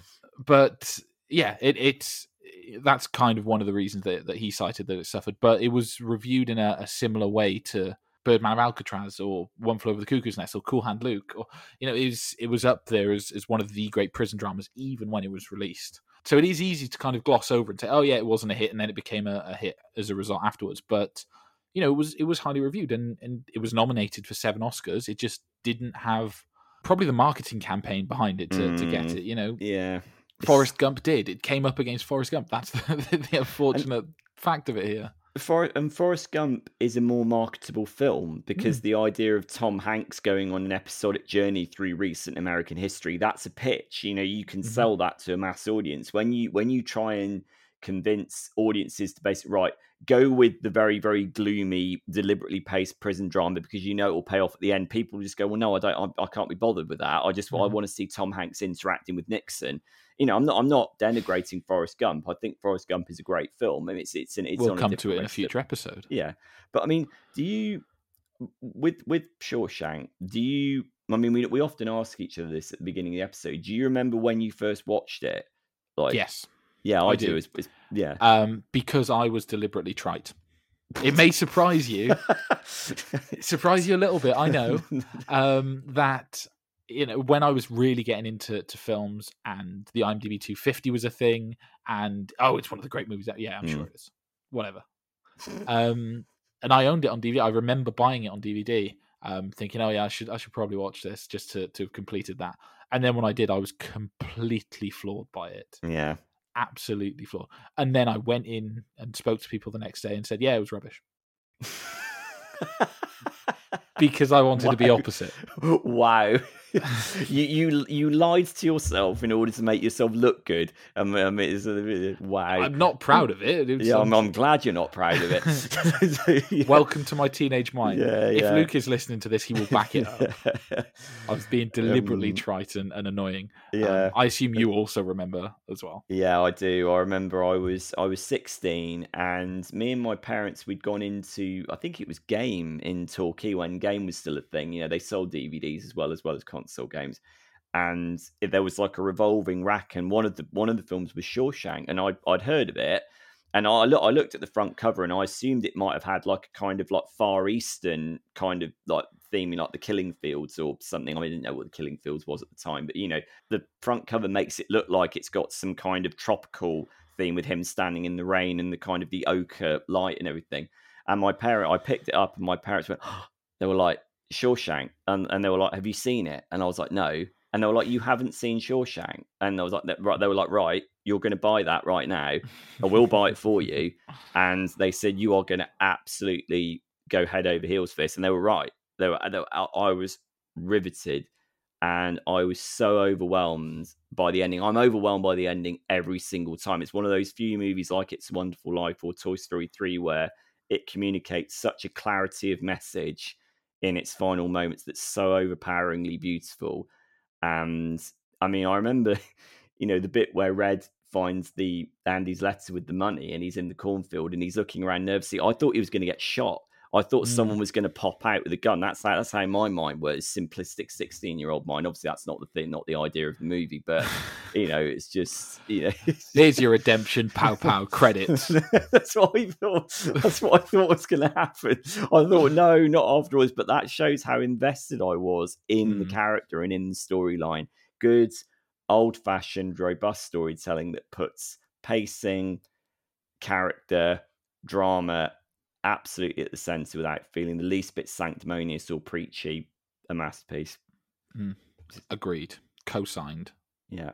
but yeah, it, it's that's kind of one of the reasons that that he cited that it suffered, but it was reviewed in a, a similar way to Birdman of Alcatraz or One Flew Over the Cuckoo's Nest or Cool Hand Luke, or, you know, it was, it was up there as, as one of the great prison dramas, even when it was released. So it is easy to kind of gloss over and say, oh yeah, it wasn't a hit, and then it became a, a hit as a result afterwards. But, you know, it was, it was highly reviewed, and, and it was nominated for seven Oscars. It just didn't have probably the marketing campaign behind it to, mm, to get it, you know. Yeah. Forrest Gump did. It came up against Forrest Gump. That's the, the unfortunate and, fact of it here. For, and Forrest Gump is a more marketable film because mm. the idea of Tom Hanks going on an episodic journey through recent American history, that's a pitch. You know, you can mm-hmm. sell that to a mass audience. When you when you try and convince audiences to basically, right, go with the very, very gloomy, deliberately paced prison drama because you know it will pay off at the end. People just go, well, no, I don't, I, I can't be bothered with that. I just, mm-hmm. I want to see Tom Hanks interacting with Nixon. You know, I'm not, I'm not denigrating Forrest Gump. I think Forrest Gump is a great film. I mean, it's, it's, an, it's we'll on come a to it in a future episode. Yeah, but I mean, do you, with with Shawshank, do you? I mean, we we often ask each other this at the beginning of the episode. Do you remember when you first watched it? Like, yes, yeah, I, I do. do. It's, it's, yeah, um, because I was deliberately trite. It may surprise you, surprise you a little bit. I know um, that you know when I was really getting into to films, and the IMDb two fifty was a thing, and oh, it's one of the great movies. That, yeah, I'm mm. sure it is. Whatever. Um, and I owned it on D V D. I remember buying it on D V D, um, thinking, "Oh yeah, I should I should probably watch this just to to have completed that." And then when I did, I was completely floored by it. Yeah. Absolutely flawed. And then I went in and spoke to people the next day and said, yeah, it was rubbish. Because I wanted wow. to be opposite. Wow. you you you lied to yourself in order to make yourself look good. I mean, I mean it's a, wow. I'm not proud of it. it yeah, I'm, I'm glad you're not proud of it. yeah. Welcome to my teenage mind. Yeah, if yeah. Luke is listening to this, he will back it up. I was being deliberately um, trite and, and annoying. Yeah. Um, I assume you also remember as well. Yeah, I do. I remember I was I was sixteen, and me and my parents, we'd gone into, I think it was Game in Torquay when Game was still a thing. You know, they sold D V Ds as well as well as console games, and it, there was like a revolving rack, and one of the one of the films was Shawshank, and I I'd heard of it, and I look I looked at the front cover, and I assumed it might have had like a kind of like Far Eastern kind of like theming, like the Killing Fields or something. I mean, I didn't know what the Killing Fields was at the time, but you know, the front cover makes it look like it's got some kind of tropical theme with him standing in the rain and the kind of the ochre light and everything. And my parent, I picked it up, and my parents went, oh, they were like, Shawshank, and and they were like, have you seen it? And I was like, no. And they were like, you haven't seen Shawshank? And I was like, right. They were like, right, you're going to buy that right now. I will buy it for you. And they said, you are going to absolutely go head over heels for this. And they were right. They were, they were, I was riveted, and I was so overwhelmed by the ending. I'm overwhelmed by the ending every single time. It's one of those few movies like It's a Wonderful Life or Toy Story three where it communicates such a clarity of message in its final moments that's so overpoweringly beautiful. And I mean, I remember, you know, the bit where Red finds the Andy's letter with the money, and he's in the cornfield and he's looking around nervously. I thought he was going to get shot. I thought mm. someone was going to pop out with a gun. That's how, that's how my mind was, simplistic sixteen-year-old mind. Obviously, that's not the thing, not the idea of the movie, but, you know, it's just, you know. There's your redemption, pow pow, credits. That's what I thought. That's what I thought was going to happen. I thought, no, not afterwards, but that shows how invested I was in mm. the character and in the storyline. Good, old-fashioned, robust storytelling that puts pacing, character, drama absolutely at the center without feeling the least bit sanctimonious or preachy. A masterpiece. Mm. Agreed. Co-signed. Yeah.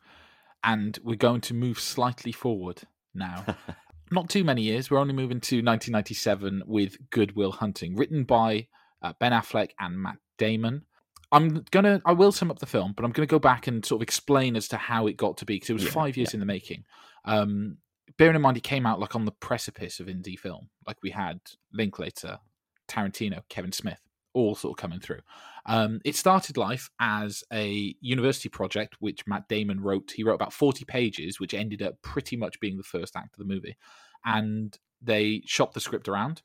And we're going to move slightly forward now. Not too many years. We're only moving to nineteen ninety-seven with Good Will Hunting, written by uh, Ben Affleck and Matt Damon. I'm gonna, I will sum up the film, but I'm gonna go back and sort of explain as to how it got to be, because it was yeah, five years yeah. in the making. Um, Bearing in mind, it came out like on the precipice of indie film. Like we had Linklater, Tarantino, Kevin Smith, all sort of coming through. Um, it started life as a university project, which Matt Damon wrote. He wrote about forty pages, which ended up pretty much being the first act of the movie. And they shopped the script around,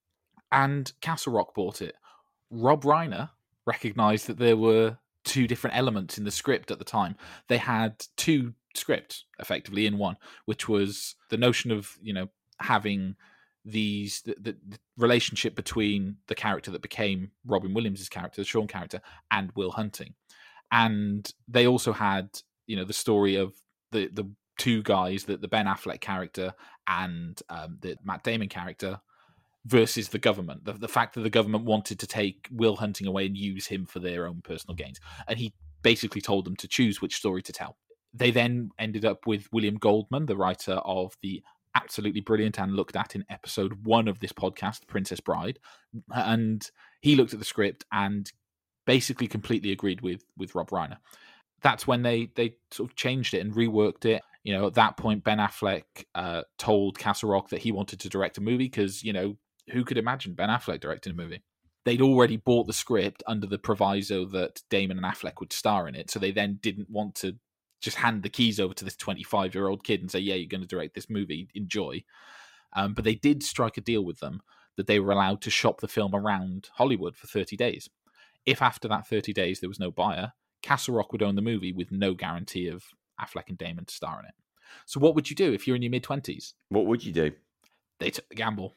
and Castle Rock bought it. Rob Reiner recognized that there were two different elements in the script at the time. They had two script effectively in one, which was the notion of, you know, having these the, the, the relationship between the character that became Robin Williams' character, the Sean character, and Will Hunting. And they also had, you know, the story of the the two guys, the, the Ben Affleck character and um, the Matt Damon character, versus the government. The, the fact that the government wanted to take Will Hunting away and use him for their own personal gains. And he basically told them to choose which story to tell. They then ended up with William Goldman, the writer of the absolutely brilliant and looked at in episode one of this podcast, Princess Bride. And he looked at the script and basically completely agreed with, with Rob Reiner. That's when they, they sort of changed it and reworked it. You know, at that point, Ben Affleck uh, told Castle Rock that he wanted to direct a movie because, you know, who could imagine Ben Affleck directing a movie? They'd already bought the script under the proviso that Damon and Affleck would star in it, so they then didn't want to just hand the keys over to this twenty-five-year-old kid and say, yeah, you're going to direct this movie, enjoy. Um, but they did strike a deal with them that they were allowed to shop the film around Hollywood for thirty days. If after that thirty days there was no buyer, Castle Rock would own the movie with no guarantee of Affleck and Damon to star in it. So what would you do if you're in your mid-twenties? What would you do? They took the gamble.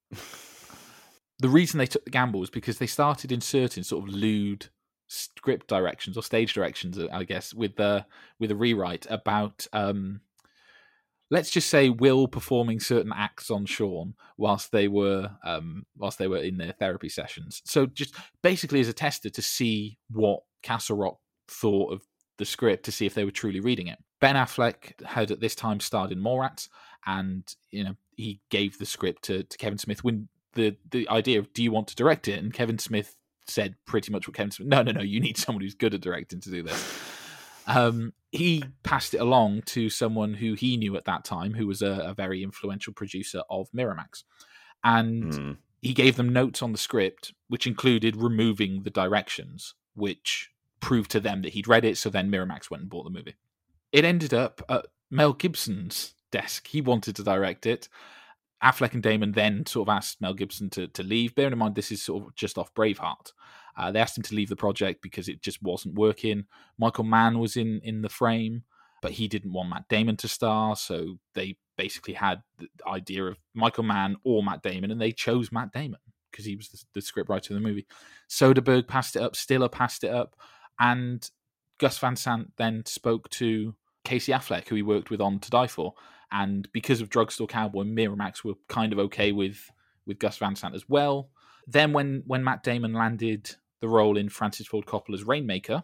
The reason they took the gamble was because they started inserting sort of lewd script directions or stage directions, I guess, with the with a rewrite about, um, let's just say, Will performing certain acts on Sean whilst they were um, whilst they were in their therapy sessions. So just basically as a tester to see what Castle Rock thought of the script, to see if they were truly reading it. Ben Affleck had at this time starred in Mallrats, and you know he gave the script to, to Kevin Smith when the the idea of, do you want to direct it? And Kevin Smith said pretty much what Kevin Smith, no, no, no, you need someone who's good at directing to do this. Um, he passed it along to someone who he knew at that time, who was a, a very influential producer of Miramax. And mm. he gave them notes on the script, which included removing the directions, which proved to them that he'd read it. So then Miramax went and bought the movie. It ended up at Mel Gibson's desk. He wanted to direct it. Affleck and Damon then sort of asked Mel Gibson to, to leave. Bearing in mind, this is sort of just off Braveheart. Uh, they asked him to leave the project because it just wasn't working. Michael Mann was in, in the frame, but he didn't want Matt Damon to star, so they basically had the idea of Michael Mann or Matt Damon, and they chose Matt Damon because he was the, the scriptwriter of the movie. Soderbergh passed it up, Stiller passed it up, and Gus Van Sant then spoke to Casey Affleck, who he worked with on To Die For, and because of Drugstore Cowboy, Miramax were kind of okay with, with Gus Van Sant as well. Then when, when Matt Damon landed the role in Francis Ford Coppola's Rainmaker,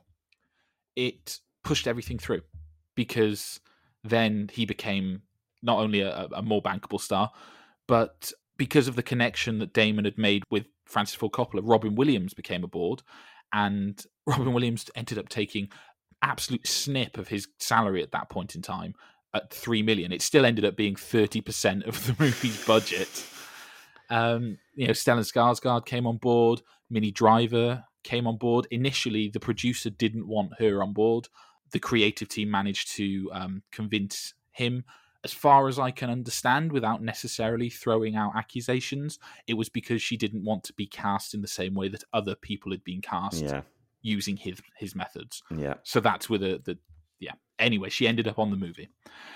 it pushed everything through because then he became not only a, a more bankable star, but because of the connection that Damon had made with Francis Ford Coppola, Robin Williams became aboard, and Robin Williams ended up taking absolute snip of his salary at that point in time at three million. It still ended up being thirty percent of the movie's budget. Um, you know, Stellan Skarsgård came on board. Minnie Driver came on board. Initially, the producer didn't want her on board. The creative team managed to um, convince him. As far as I can understand, without necessarily throwing out accusations, it was because she didn't want to be cast in the same way that other people had been cast yeah. using his his methods. Yeah. So that's where the, the yeah. Anyway, she ended up on the movie,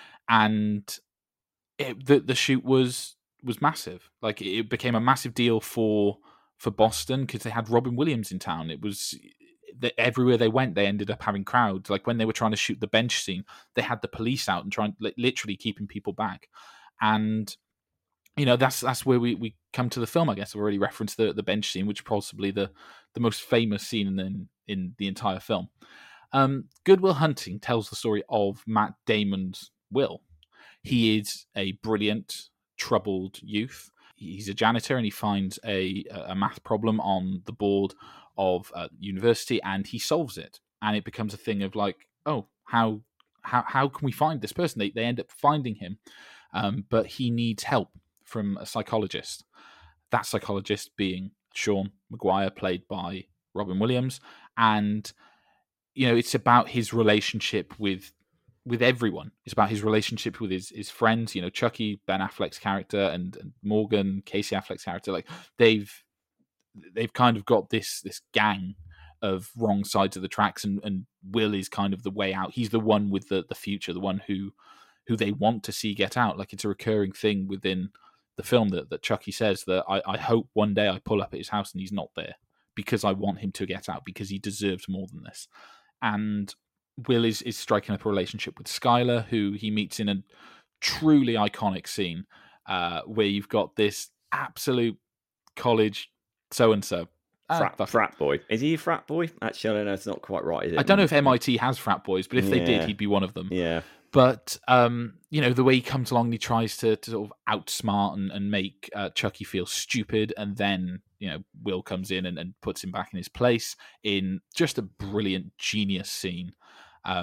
and it, the the shoot was was massive. Like, it became a massive deal for for Boston because they had Robin Williams in town. It was the, everywhere they went, they ended up having crowds. Like when they were trying to shoot the bench scene, they had the police out and trying literally keeping people back. And you know, that's that's where we, we come to the film. I guess I've already referenced the, the bench scene, which is possibly the, the most famous scene in the, in the entire film. Um, Good Will Hunting tells the story of Matt Damon's Will. He is a brilliant, troubled youth. He's a janitor and he finds a, a math problem on the board of uh, university, and he solves it. And it becomes a thing of like, oh, how how how can we find this person? They they end up finding him, um, but he needs help from a psychologist. That psychologist being Sean Maguire, played by Robin Williams, and you know, it's about his relationship with with everyone. It's about his relationship with his, his friends, you know, Chucky, Ben Affleck's character, and, and Morgan, Casey Affleck's character. Like they've they've kind of got this this gang of wrong sides of the tracks, and, and Will is kind of the way out. He's the one with the, the future, the one who who they want to see get out. Like it's a recurring thing within the film that, that Chucky says that I, I hope one day I pull up at his house and he's not there because I want him to get out because he deserves more than this. And Will is, is striking up a relationship with Skylar, who he meets in a truly iconic scene uh, where you've got this absolute college so-and-so. Frat, uh, frat boy. Is he a frat boy? Actually, I don't know. It's not quite right, is it? I don't know if M I T has frat boys, but if yeah. they did, he'd be one of them. Yeah. But, um, you know, the way he comes along and he tries to, to sort of outsmart and, and make uh, Chucky feel stupid, and then, you know, Will comes in and, and puts him back in his place in just a brilliant, genius scene. Um,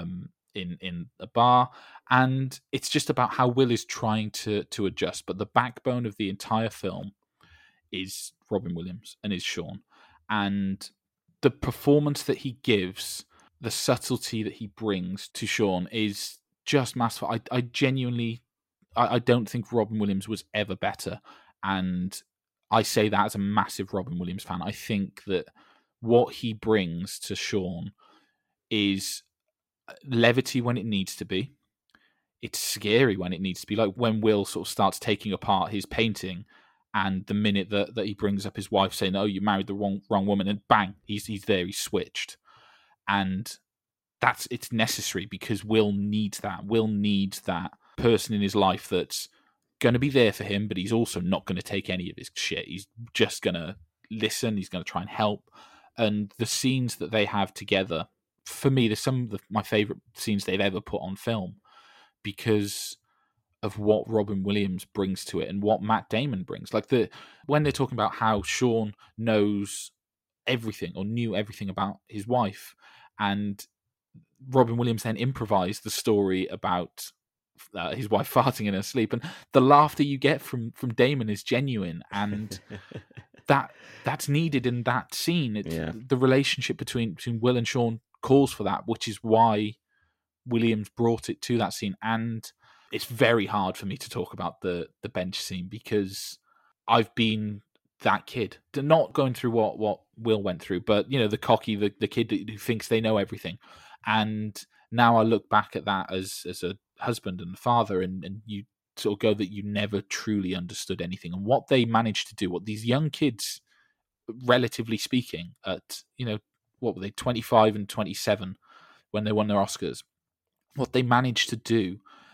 in in a bar, and it's just about how Will is trying to to adjust. But the backbone of the entire film is Robin Williams and is Sean, and the performance that he gives, the subtlety that he brings to Sean is just masterful. I, I genuinely, I, I don't think Robin Williams was ever better, and I say that as a massive Robin Williams fan. I think that what he brings to Sean is levity when it needs to be. It's scary when it needs to be. Like when Will sort of starts taking apart his painting, and the minute that, that he brings up his wife saying, "Oh, you married the wrong wrong woman," and bang, he's he's there, he's switched. And that's it's necessary because Will needs that. Will needs that person in his life that's going to be there for him, but he's also not going to take any of his shit. He's just going to listen. He's going to try and help. And the scenes that they have together, for me, they're some of the, my favorite scenes they've ever put on film because of what Robin Williams brings to it and what Matt Damon brings. Like the when they're talking about how Sean knows everything or knew everything about his wife, and Robin Williams then improvised the story about uh, his wife farting in her sleep, and the laughter you get from from Damon is genuine, and that that's needed in that scene. It's, yeah. The relationship between between Will and Sean calls for that, which is why Williams brought it to that scene. And it's very hard for me to talk about the the bench scene because I've been that kid, not going through what what Will went through, but you know, the cocky, the, the kid who thinks they know everything. And now I look back at that as as a husband and father, and, and you sort of go that you never truly understood anything. And what they managed to do, what these young kids, relatively speaking, at, you know, what were they, twenty-five and twenty-seven when they won their Oscars, what they managed to do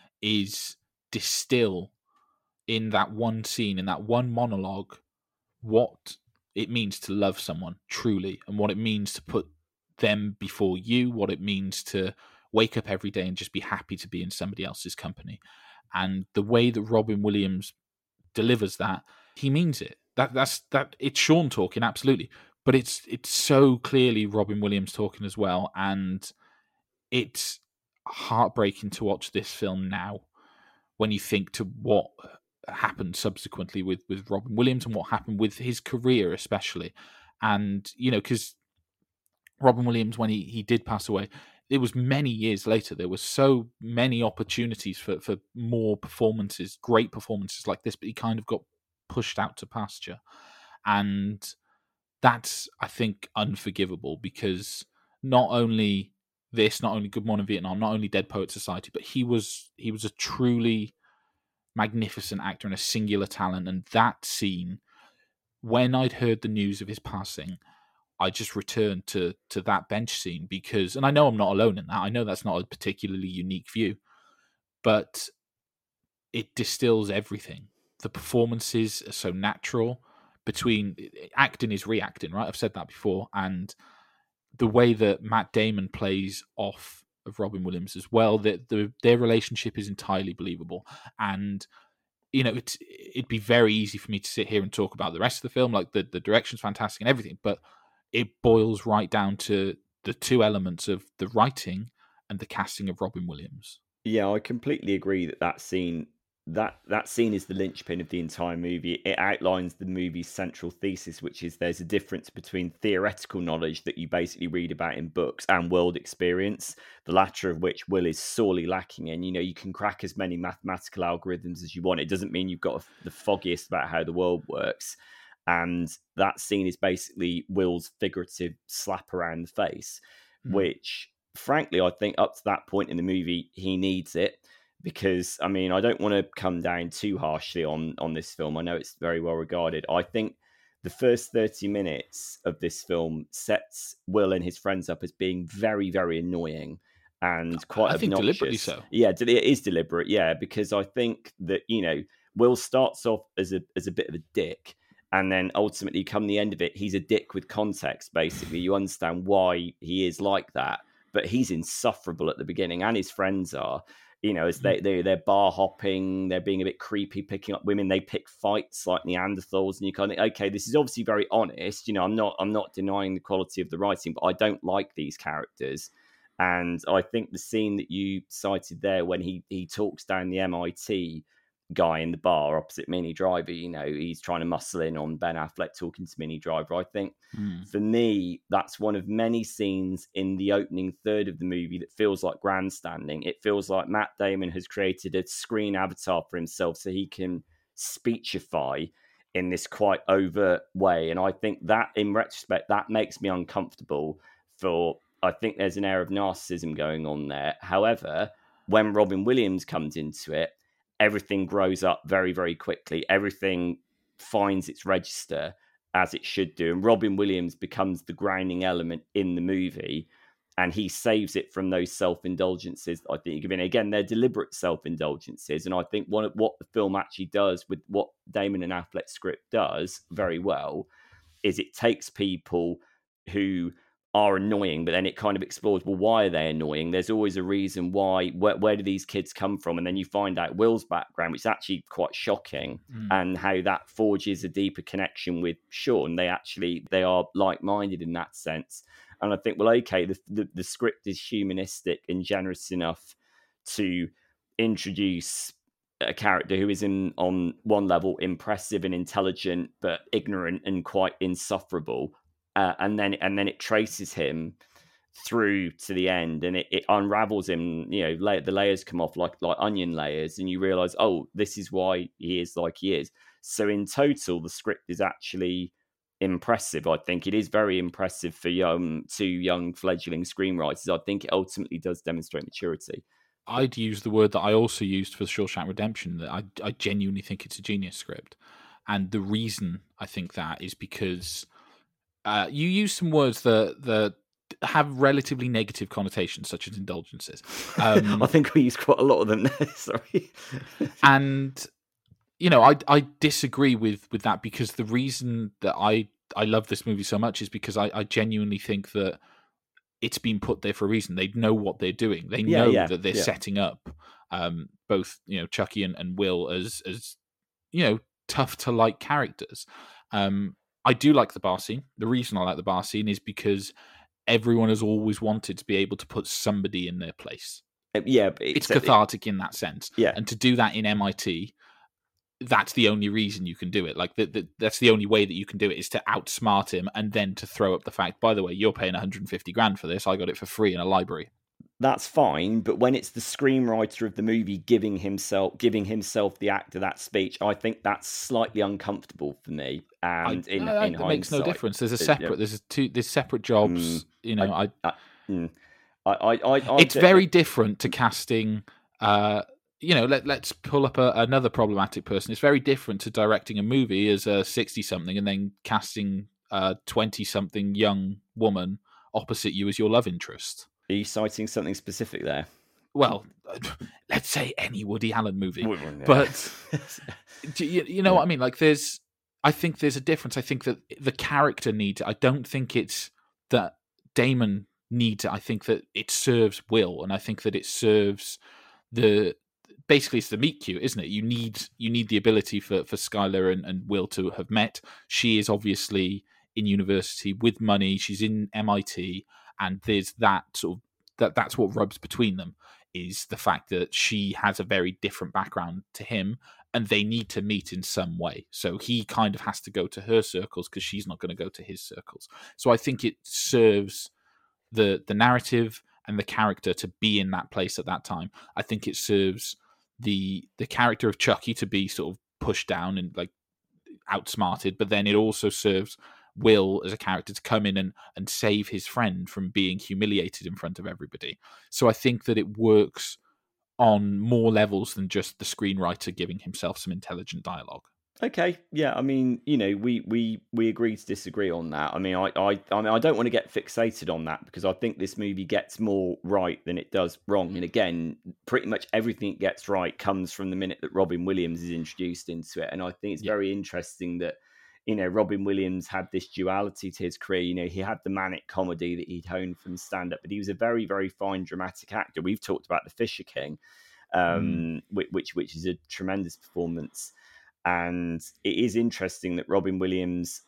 is distill in that one scene, in that one monologue, what it means to love someone truly, and what it means to put them before you, what it means to wake up every day and just be happy to be in somebody else's company. And the way that Robin Williams delivers that, he means it. That that's that it's Sean talking, absolutely, but it's it's so clearly Robin Williams talking as well, and it's heartbreaking to watch this film now when you think to what happened subsequently with, with Robin Williams and what happened with his career especially. And, you know, because Robin Williams, when he, he did pass away, it was many years later. There were so many opportunities for, for more performances, great performances like this, but he kind of got pushed out to pasture. And that's, I think, unforgivable because not only this, not only Good Morning Vietnam, not only Dead Poet Society, but he was he was a truly magnificent actor and a singular talent. And that scene, when I'd heard the news of his passing, I just returned to to that bench scene because, and I know I'm not alone in that. I know that's not a particularly unique view, but it distills everything. The performances are so natural. Between acting is reacting, right? I've said that before, and the way that Matt Damon plays off of Robin Williams as well, that the, their relationship is entirely believable. And you know, it's it'd be very easy for me to sit here and talk about the rest of the film, like the the direction's fantastic and everything, but it boils right down to the two elements of the writing and the casting of Robin Williams. Yeah, I completely agree that that scene that that scene is the linchpin of the entire movie. It outlines the movie's central thesis, which is there's a difference between theoretical knowledge that you basically read about in books and world experience, the latter of which Will is sorely lacking in. You know, you can crack as many mathematical algorithms as you want. It doesn't mean you've got the foggiest about how the world works. And that scene is basically Will's figurative slap around the face, mm. which, frankly, I think up to that point in the movie, he needs it. Because, I mean, I don't want to come down too harshly on, on this film. I know it's very well regarded. I think the first thirty minutes of this film sets Will and his friends up as being very, very annoying and quite I obnoxious. think deliberately so. Yeah, it is deliberate, yeah, because I think that, you know, Will starts off as a as a bit of a dick, and then ultimately, come the end of it, he's a dick with context, basically. You understand why he is like that, but he's insufferable at the beginning, and his friends are. You know, as they, they, they're bar hopping, they're being a bit creepy, picking up women, they pick fights like Neanderthals, and you kind of think, okay, this is obviously very honest. You know, I'm not I'm not denying the quality of the writing, but I don't like these characters. And I think the scene that you cited there, when he he talks down the M I T guy in the bar opposite Minnie Driver, you know, he's trying to muscle in on Ben Affleck talking to Minnie Driver. I think Mm. for me, that's one of many scenes in the opening third of the movie that feels like grandstanding. It feels like Matt Damon has created a screen avatar for himself so he can speechify in this quite overt way. And I think that, in retrospect, that makes me uncomfortable. For I think there's an air of narcissism going on there. However, when Robin Williams comes into it, everything grows up very, very quickly. Everything finds its register as it should do. And Robin Williams becomes the grounding element in the movie. And he saves it from those self-indulgences. I think, I mean, again, they're deliberate self-indulgences. And I think one of what the film actually does with what Damon and Affleck's script does very well is it takes people who are annoying, but then it kind of explores, well, why are they annoying? There's always a reason why. Where, where do these kids come from? And then you find out Will's background, which is actually quite shocking, Mm. and how that forges a deeper connection with Sean. They actually, they are like-minded in that sense. And I think, well, okay, the, the, the script is humanistic and generous enough to introduce a character who is, in on one level, impressive and intelligent, but ignorant and quite insufferable. Uh, and then and then it traces him through to the end, and it, it unravels him. You know, lay, the layers come off like like onion layers, and you realize, oh, this is why he is like he is. So in total, the script is actually impressive. I think it is very impressive for young two young fledgling screenwriters. I think it ultimately does demonstrate maturity. I'd use the word that I also used for Shawshank Redemption, that I, I genuinely think it's a genius script. And the reason I think that is because uh, you use some words that, that have relatively negative connotations, such as indulgences. Um, I think we use quite a lot of them there, sorry. and, you know, I, I disagree with, with that, because the reason that I, I love this movie so much is because I, I genuinely think that it's been put there for a reason. They know what they're doing. They Yeah, know yeah, that they're yeah. setting up um, both, you know, Chucky and, and Will as, as, you know, tough to like characters. Um, I do like the bar scene. The reason I like the bar scene is because everyone has always wanted to be able to put somebody in their place. Uh, Yeah, but It's it's, cathartic in that sense. Yeah. And to do that in M I T, that's the only reason you can do it. Like the, the, that's the only way that you can do it, is to outsmart him, and then to throw up the fact, by the way, you're paying one hundred fifty grand for this. I got it for free in a library. That's fine, but when it's the screenwriter of the movie giving himself giving himself the actor that speech, I think that's slightly uncomfortable for me. And I, in no, in that hindsight, makes no difference. There's a uh, separate. yeah. There's a two. There's separate jobs. Mm, you know, I. I, I, mm, I, I, I, I it's d- very different to casting. Uh, you know, let let's pull up a, another problematic person. It's very different to directing a movie as a sixty-something and then casting a twenty-something young woman opposite you as your love interest. Are you citing something specific there? Well, let's say any Woody Allen movie, Well, yeah. but do you, you know Yeah. what I mean? Like, there's, I think there's a difference. I think that the character needs. I don't think it's that Damon needs it. I think that it serves Will, and I think that it serves the. Basically, it's the meet cute, isn't it? You need you need the ability for for Skylar and, and Will to have met. She is obviously in university with money. She's in M I T, and there's that sort of that. That's what rubs between them, is the fact that she has a very different background to him, and they need to meet in some way. So he kind of has to go to her circles because she's not going to go to his circles. So I think it serves the the narrative and the character to be in that place at that time. I think it serves the the character of Chucky to be sort of pushed down and like outsmarted, but then it also serves Will as a character to come in and, and save his friend from being humiliated in front of everybody. So I think that it works on more levels than just the screenwriter giving himself some intelligent dialogue. Okay, yeah. I mean, you know, we we we agree to disagree on that. I mean, I I I mean, I don't want to get fixated on that, because I think this movie gets more right than it does wrong. And again, pretty much everything it gets right comes from the minute that Robin Williams is introduced into it. And I think it's Yeah. very interesting that, you know, Robin Williams had this duality to his career. You know, he had the manic comedy that he'd honed from stand-up, but he was a very, very fine dramatic actor. We've talked about The Fisher King, um, Mm. which, which which is a tremendous performance. And it is interesting that Robin Williams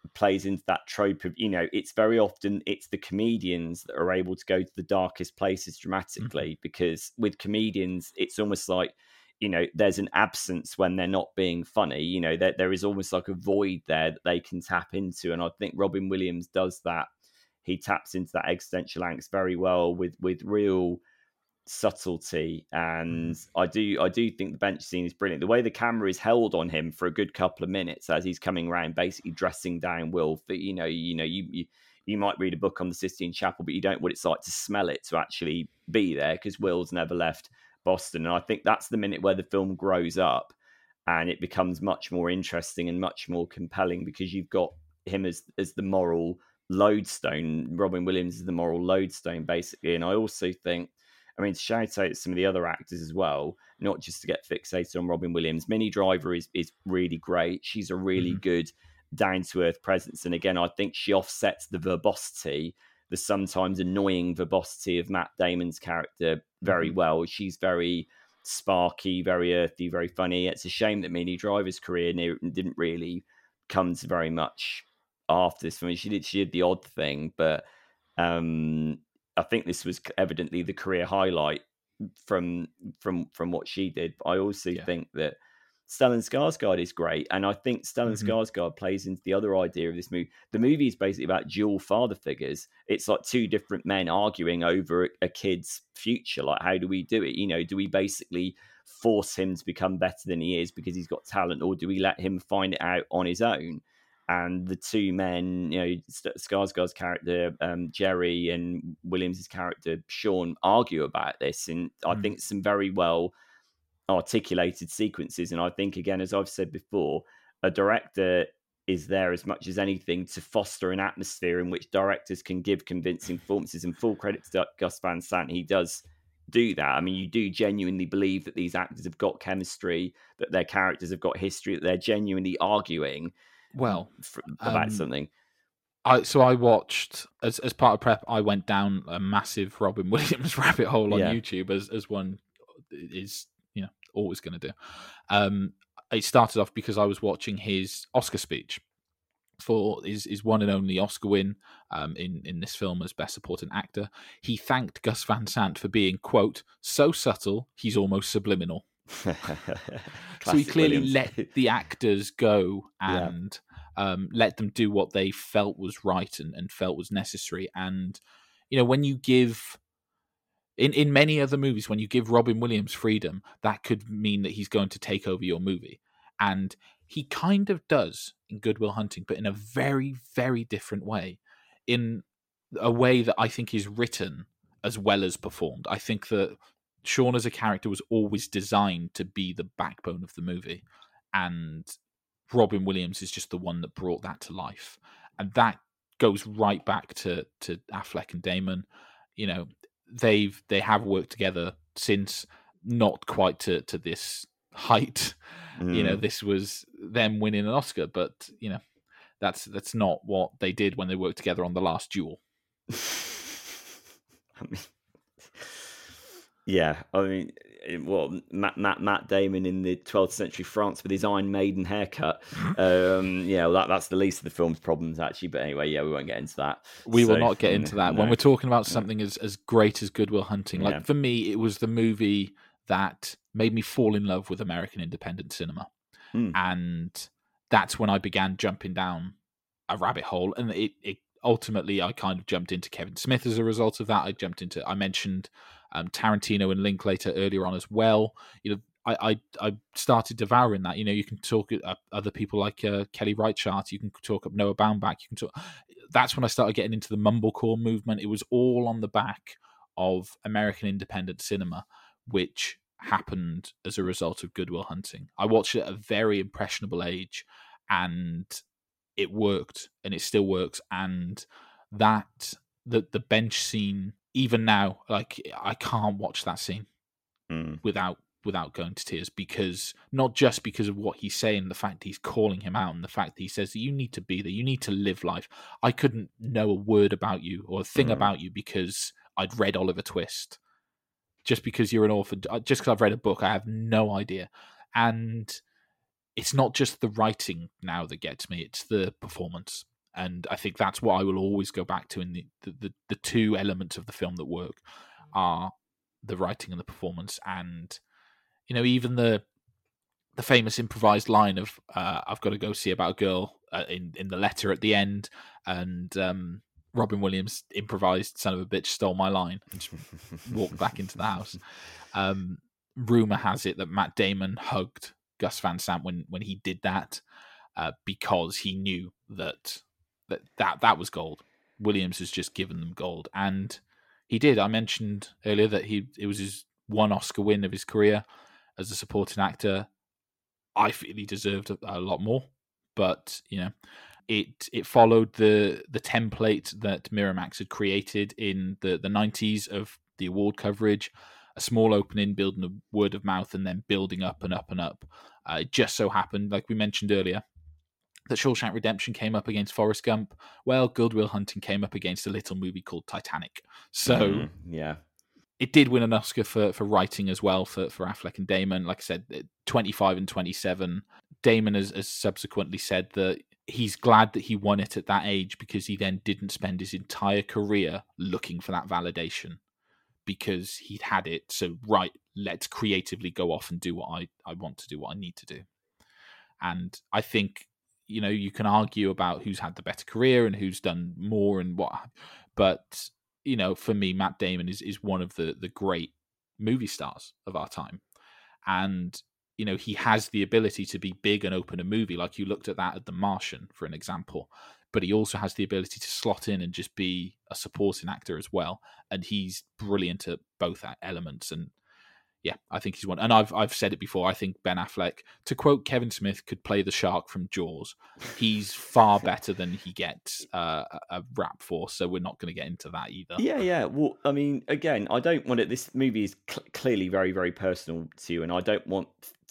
plays into that trope of, you know, it's very often it's the comedians that are able to go to the darkest places dramatically, mm-hmm. because with comedians it's almost like, you know, there's an absence when they're not being funny. You know, there, there is almost like a void there that they can tap into, and I think Robin Williams does that. He taps into that existential angst very well with with real subtlety, and Mm-hmm. I do I do think the bench scene is brilliant. The way the camera is held on him for a good couple of minutes as he's coming around, basically dressing down Will. For, you know, you know, you, you you might read a book on the Sistine Chapel, but you don't know what it's like to smell it, to actually be there, because Will's never left Boston. And I think that's the minute where the film grows up and it becomes much more interesting and much more compelling, because you've got him as as the moral lodestone. Robin Williams is the moral lodestone, basically. And I also think, I mean, to shout out some of the other actors as well, not just to get fixated on Robin Williams. Minnie Driver is is really great. She's a really Mm-hmm. good down-to-earth presence. And again, I think she offsets the verbosity, the sometimes annoying verbosity of Matt Damon's character very Mm-hmm. well. She's very sparky, very earthy, very funny. It's a shame that Minnie Driver's career didn't really come to very much after this. I mean, she did she did the odd thing, but um I think this was evidently the career highlight from from from what she did. But I also Yeah. think that Stellan Skarsgård is great, and I think Stellan Mm-hmm. Skarsgård plays into the other idea of this movie. The movie is basically about dual father figures. It's like two different men arguing over a, a kid's future. Like, how do we do it? You know, do we basically force him to become better than he is because he's got talent, or do we let him find it out on his own? And the two men, you know, Skarsgård's character um, Jerry and Williams's character Sean, argue about this, and I Mm-hmm. think some very well articulated sequences. And I think, again, as I've said before, a director is there as much as anything to foster an atmosphere in which directors can give convincing performances. And full credit to Gus Van Sant, he does do that. I mean, you do genuinely believe that these actors have got chemistry, that their characters have got history, that they're genuinely arguing Well, for, about um, something. I so I watched as as part of prep. I went down a massive Robin Williams rabbit hole on Yeah. YouTube, as as one is, you know, always going to do. Um, it started off because I was watching his Oscar speech for his, his one and only Oscar win um, in in this film as Best Supporting Actor. He thanked Gus Van Sant for being, quote, so subtle he's almost subliminal. So he clearly Williams. let the actors go Yeah. and um, let them do what they felt was right and, and felt was necessary. And, you know, when you give, in, in many other movies, when you give Robin Williams freedom, that could mean that he's going to take over your movie. And he kind of does in Good Will Hunting, but in a very, very different way. In a way that I think is written as well as performed. I think that Sean as a character was always designed to be the backbone of the movie, and Robin Williams is just the one that brought that to life. And that goes right back to to Affleck and Damon. You know, they've they have worked together since, not quite to to this height. Mm. You know, this was them winning an Oscar, but you know, that's that's not what they did when they worked together on The Last Duel. I mean, yeah, I mean, well, Matt, Matt Matt Damon in the twelfth century France with his Iron Maiden haircut. Um, yeah, well, that, that's the least of the film's problems, actually. But anyway, yeah, we won't get into that. We so, will not get into that. No. When we're talking about something as, as great as Good Will Hunting, like Yeah. for me, it was the movie that made me fall in love with American independent cinema. Mm. And that's when I began jumping down a rabbit hole. And it, it ultimately, I kind of jumped into Kevin Smith as a result of that. I jumped into, I mentioned um, Tarantino and Linklater earlier on as well. You know, I, I, I started devouring that. You know, you can talk up other people like uh, Kelly Reichardt. You can talk up Noah Baumbach. You can talk. That's when I started getting into the mumblecore movement. It was all on the back of American independent cinema, which happened as a result of Good Will Hunting. I watched it at a very impressionable age, and it worked, and it still works. And that the the bench scene, even now, like I can't watch that scene mm. without without going to tears, because not just because of what he's saying, the fact that he's calling him out, and the fact that he says that you need to be there, you need to live life. I couldn't know a word about you or a thing mm. about you because I'd read Oliver Twist. Just because you're an author, just because I've read a book, I have no idea. And it's not just the writing now that gets me, it's the performance. And I think that's what I will always go back to. In the the, the, the two elements of the film that work are the writing and the performance, and you know, even the the famous improvised line of uh, "I've got to go see about a girl" uh, in in the letter at the end, and um, Robin Williams improvised "son of a bitch stole my line" and just walked back into the house. Um, rumor has it that Matt Damon hugged Gus Van Sant when when he did that uh, because he knew that that that that was gold. Williams has just given them gold, and he did. I mentioned earlier that he it was his one Oscar win of his career as a supporting actor. I feel he deserved a, a lot more, but you know, it it followed the the template that Miramax had created in the the nineties of the award coverage, a small opening, building a word of mouth, and then building up and up and up. Uh, it just so happened, like we mentioned earlier, that Shawshank Redemption came up against Forrest Gump. Well, Good Will Hunting came up against a little movie called Titanic. So mm, yeah. It did win an Oscar for, for writing as well for, for Affleck and Damon. Like I said, twenty-five and twenty-seven. Damon has, has subsequently said that he's glad that he won it at that age because he then didn't spend his entire career looking for that validation because he'd had it. So, right, let's creatively go off and do what I, I want to do, what I need to do. And I think, you know, you can argue about who's had the better career and who's done more and what, but you know, for me, Matt Damon is, is one of the, the great movie stars of our time. And, you know, he has the ability to be big and open a movie. Like you looked at that at The Martian, for an example. But he also has the ability to slot in and just be a supporting actor as well. And he's brilliant at both elements. And yeah, I think he's one. And I've I've said it before. I think Ben Affleck, to quote Kevin Smith, could play the shark from Jaws. He's far better than he gets uh, a rap for. So we're not going to get into that either. Yeah, yeah. Well, I mean, again, I don't want it. This movie is cl- clearly very, very personal to you, and I don't want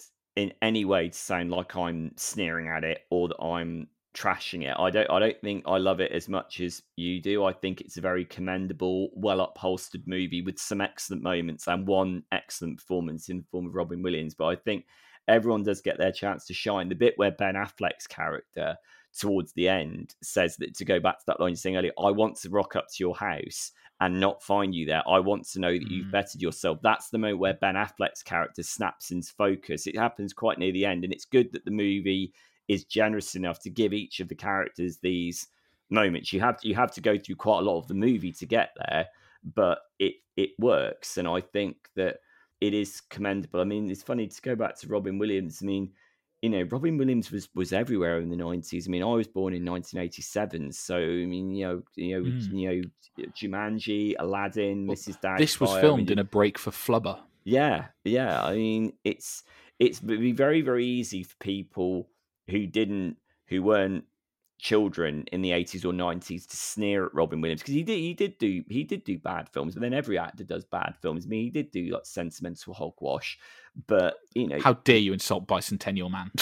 in any way to sound like I'm sneering at it or that I'm trashing it. I don't. I don't think I love it as much as you do. I think it's a very commendable, well upholstered movie with some excellent moments and one excellent performance in the form of Robin Williams. But I think everyone does get their chance to shine. The bit where Ben Affleck's character towards the end says that, to go back to that line you're saying earlier, I want to rock up to your house and not find you there. I want to know that you've mm. bettered yourself. That's the moment where Ben Affleck's character snaps into focus. It happens quite near the end, and it's good that the movie is generous enough to give each of the characters these moments. You have to, you have to go through quite a lot of the movie to get there, but it it works, and I think that it is commendable. I mean, it's funny to go back to Robin Williams. I mean, you know, Robin Williams was was everywhere in the nineties. I mean, I was born in nineteen eighty-seven, so I mean, you know, you know, mm. you know, Jumanji, Aladdin, well, Missus Doubtfire. This was filmed I mean, in a break for Flubber. Yeah, yeah. I mean, it's it's it'd be very very easy for people who didn't, who weren't children in the eighties or nineties to sneer at Robin Williams, because he did, he did do, he did do bad films, but then every actor does bad films. I mean, he did do like sentimental hogwash, but you know, how dare you insult Bicentennial Man?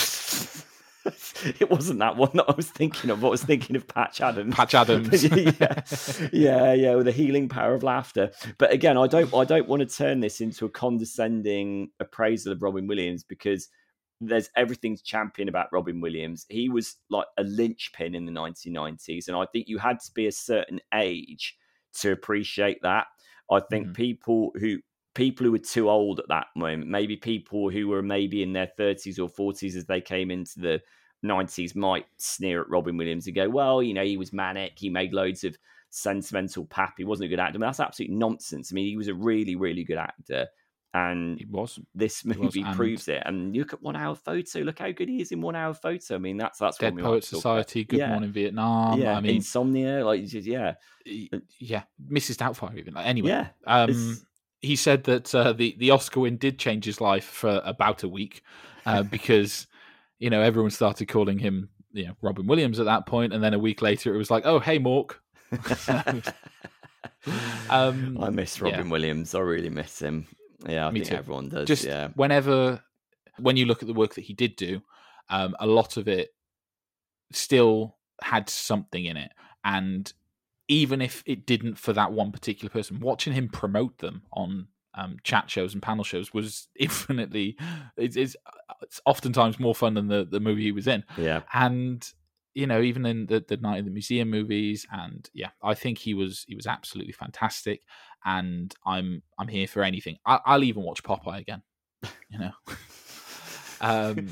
It wasn't that one that I was thinking of. I was thinking of Patch Adams. Patch Adams. yeah, yeah, yeah, with the healing power of laughter. But again, I don't, I don't want to turn this into a condescending appraisal of Robin Williams, because there's everything to champion about Robin Williams. He was like a linchpin in the nineteen nineties, and I think you had to be a certain age to appreciate that. I think mm-hmm. people who people who were too old at that moment, maybe people who were maybe in their thirties or forties as they came into the nineties, might sneer at Robin Williams and go, well, you know, he was manic, he made loads of sentimental pap, he wasn't a good actor. I mean, that's absolute nonsense. I mean, he was a really, really good actor. And he was. This movie was, proves it. And you look at One Hour Photo. Look how good he is in One Hour Photo. I mean, that's that's Dead what Poets Society. Good yeah. Morning Vietnam. Yeah, I mean, Insomnia. Like, yeah, yeah. Missus Doubtfire. Even anyway. Yeah. Um, he said that uh, the the Oscar win did change his life for about a week, uh, because you know everyone started calling him, you know, Robin Williams at that point, and then a week later it was like, oh, hey, Mork. um, I miss Robin yeah. Williams. I really miss him. Yeah, I Me think too. everyone does. Just yeah. whenever, when you look at the work that he did do, um, a lot of it still had something in it. And even if it didn't for that one particular person, watching him promote them on um, chat shows and panel shows was infinitely, it's, it's, it's oftentimes more fun than the, the movie he was in. Yeah. And you know, even in the, the Night of the Museum movies, and yeah, I think he was he was absolutely fantastic, and I'm I'm here for anything. I, I'll even watch Popeye again, you know. um,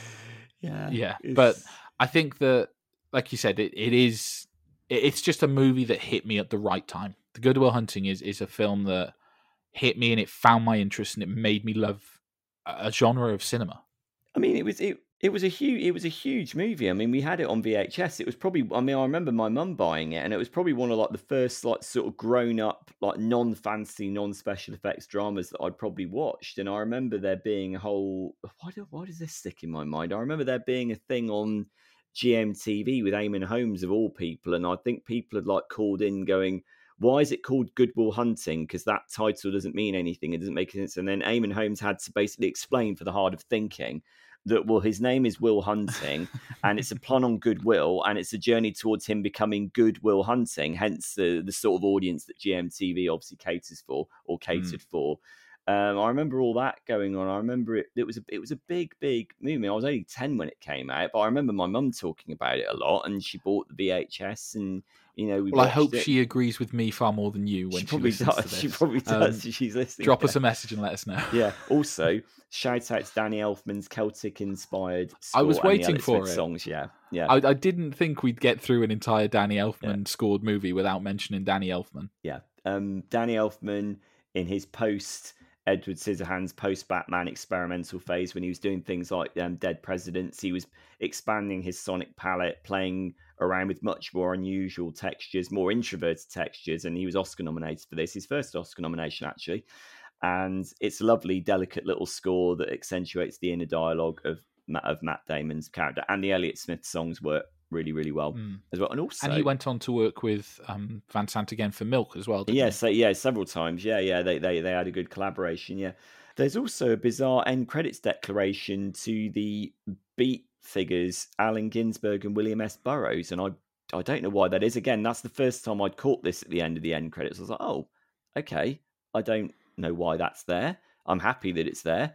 yeah, yeah, it's... but I think that, like you said, it, it is it, it's just a movie that hit me at the right time. The Good Will Hunting is is a film that hit me, and it found my interest, and it made me love a, a genre of cinema. I mean, it was it. It was a huge. It was a huge movie. I mean, we had it on V H S. It was probably. I mean, I remember my mum buying it, and it was probably one of like the first like sort of grown up like non fancy, non special effects dramas that I'd probably watched. And I remember there being a whole. Why do why does this stick in my mind? I remember there being a thing on G M T V with Eamon Holmes of all people, and I think people had like called in going, why is it called Good Will Hunting? Because that title doesn't mean anything. It doesn't make sense. And then Eamon Holmes had to basically explain for the hard of thinking that, well, his name is Will Hunting, and it's a pun on goodwill, and it's a journey towards him becoming Good Will Hunting, hence the, the sort of audience that G M T V obviously caters for, or catered mm. for. Um, I remember all that going on. I remember it. It was a it was a big, big movie. I was only ten when it came out, but I remember my mum talking about it a lot, and she bought the V H S, and you know, we. Well, I hope it. she agrees with me far more than you when she probably she does. To this. She probably does. Um, She's listening. Drop us a message and let us know. Yeah. Also, shout out to Danny Elfman's Celtic-inspired. I was waiting for it. Songs. Yeah, yeah. I, I didn't think we'd get through an entire Danny Elfman yeah. scored movie without mentioning Danny Elfman. Yeah. Um, Danny Elfman in his post. Edward Scissorhands post-Batman experimental phase, when he was doing things like um, Dead Presidents, he was expanding his sonic palette, playing around with much more unusual textures, more introverted textures, and he was Oscar nominated for this, his first Oscar nomination actually. And it's a lovely, delicate little score that accentuates the inner dialogue of of Matt Damon's character, and the Elliott Smith songs work really, really well mm. as well. And also, and he went on to work with um, Van Sant again for Milk as well. Yeah, he? so, yeah, several times. Yeah, yeah, they, they they had a good collaboration. Yeah, there's also a bizarre end credits declaration to the Beat figures Allen Ginsberg and William S. Burroughs, and I I don't know why that is. Again, that's the first time I'd caught this at the end of the end credits. I was like, oh, okay. I don't know why that's there. I'm happy that it's there.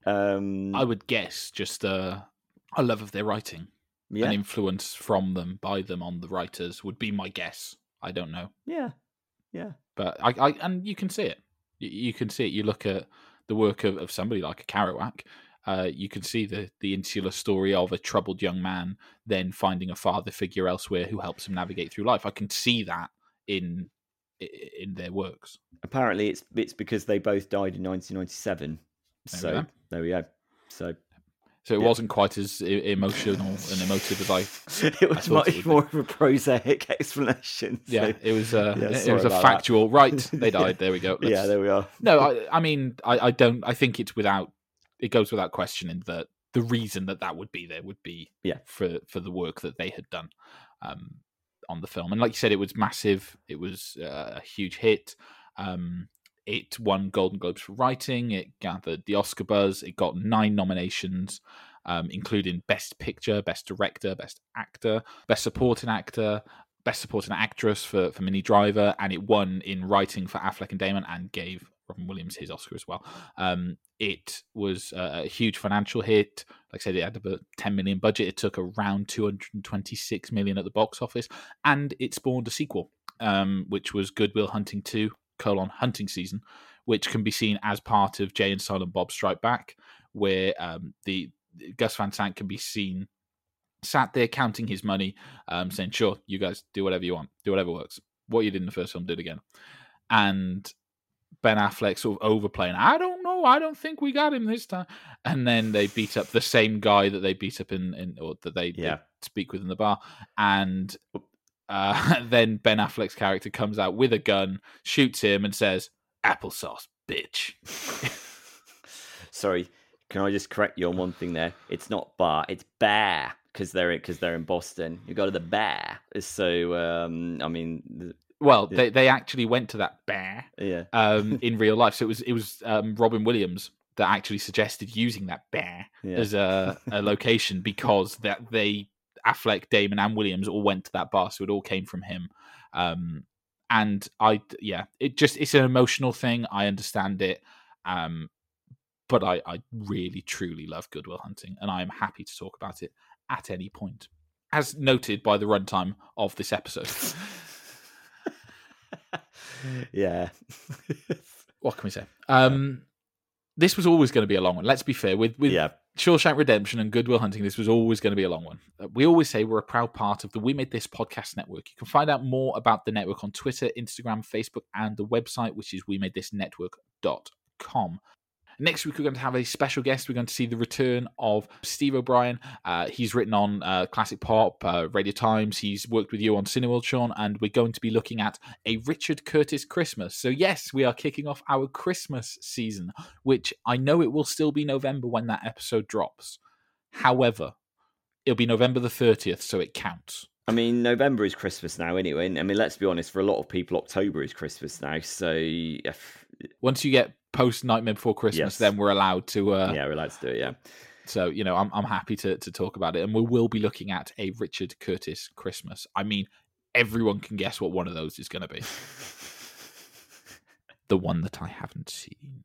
Um, I would guess just uh, a love of their writing. Yeah. An influence from them, by them on the writers would be my guess. I don't know. Yeah, yeah. But I, I and you can see it. You, you can see it. You look at the work of, of somebody like a Kerouac. Uh, you can see the the insular story of a troubled young man then finding a father figure elsewhere who helps him navigate through life. I can see that in in their works. Apparently, it's it's because they both died in nineteen ninety-seven. There so we there we go. So. So it yeah. wasn't quite as emotional and emotive as I. It was I much it more of a prosaic explanation. So. Yeah, it was. Uh, yeah, it was a factual. That. Right, they died. There we go. Let's... Yeah, there we are. No, I, I mean, I, I don't. I think it's without. It goes without questioning that the reason that that would be there would be yeah. for for the work that they had done um, on the film, and like you said, it was massive. It was uh, a huge hit. Um, It won Golden Globes for writing. It gathered the Oscar buzz. It got nine nominations, um, including Best Picture, Best Director, Best Actor, Best Supporting Actor, Best Supporting Actress for, for Minnie Driver, and it won in writing for Affleck and Damon and gave Robin Williams his Oscar as well. Um, it was a, a huge financial hit. Like I said, it had about ten million budget. It took around two hundred twenty-six million at the box office, and it spawned a sequel, um, which was Good Will Hunting two. colon hunting season, which can be seen as part of Jay and Silent Bob Strike Back, where um, the Gus Van Sant can be seen sat there counting his money, um, saying, sure, you guys do whatever you want, do whatever works. What you did in the first film, do it again. And Ben Affleck sort of overplaying, I don't know, I don't think we got him this time. And then they beat up the same guy that they beat up in, in or that they, yeah. they speak with in the bar. And Uh, then Ben Affleck's character comes out with a gun, shoots him, and says, "Applesauce, bitch." Sorry, can I just correct you on one thing there? It's not bar, it's bear, because they're because they're in Boston. You go to the bear. So, um, I mean, the, well, they they actually went to that bear, yeah, um, in real life. So it was it was um, Robin Williams that actually suggested using that bear yeah. as a, a location because that they. Affleck, Damon, and Williams all went to that bar, so it all came from him. Um, and I, yeah, it just it's an emotional thing. I understand it, um, but I, I really, truly love Good Will Hunting, and I am happy to talk about it at any point. as noted by the runtime of this episode. Yeah. What can we say? Um, this was always going to be a long one. Let's be fair. With with yeah. Shawshank Redemption and Good Will Hunting, this was always going to be a long one. Uh, we always say we're a proud part of the We Made This podcast network. You can find out more about the network on Twitter, Instagram, Facebook, and the website, which is we made this network dot com. Next week, we're going to have a special guest. We're going to see the return of Steve O'Brien. Uh, he's written on uh, Classic Pop, uh, Radio Times. He's worked with you on Cineworld, Sean, and we're going to be looking at a Richard Curtis Christmas. So yes, we are kicking off our Christmas season, which I know it will still be November when that episode drops. However, it'll be November the thirtieth, so it counts. I mean, November is Christmas now anyway. I mean, let's be honest, for a lot of people, October is Christmas now. So if... once you get post Nightmare Before Christmas, yes. then we're allowed to... Uh, yeah, we're allowed to do it, yeah. So, you know, I'm I'm happy to, to talk about it. And we will be looking at a Richard Curtis Christmas. I mean, everyone can guess what one of those is going to be. The one that I haven't seen.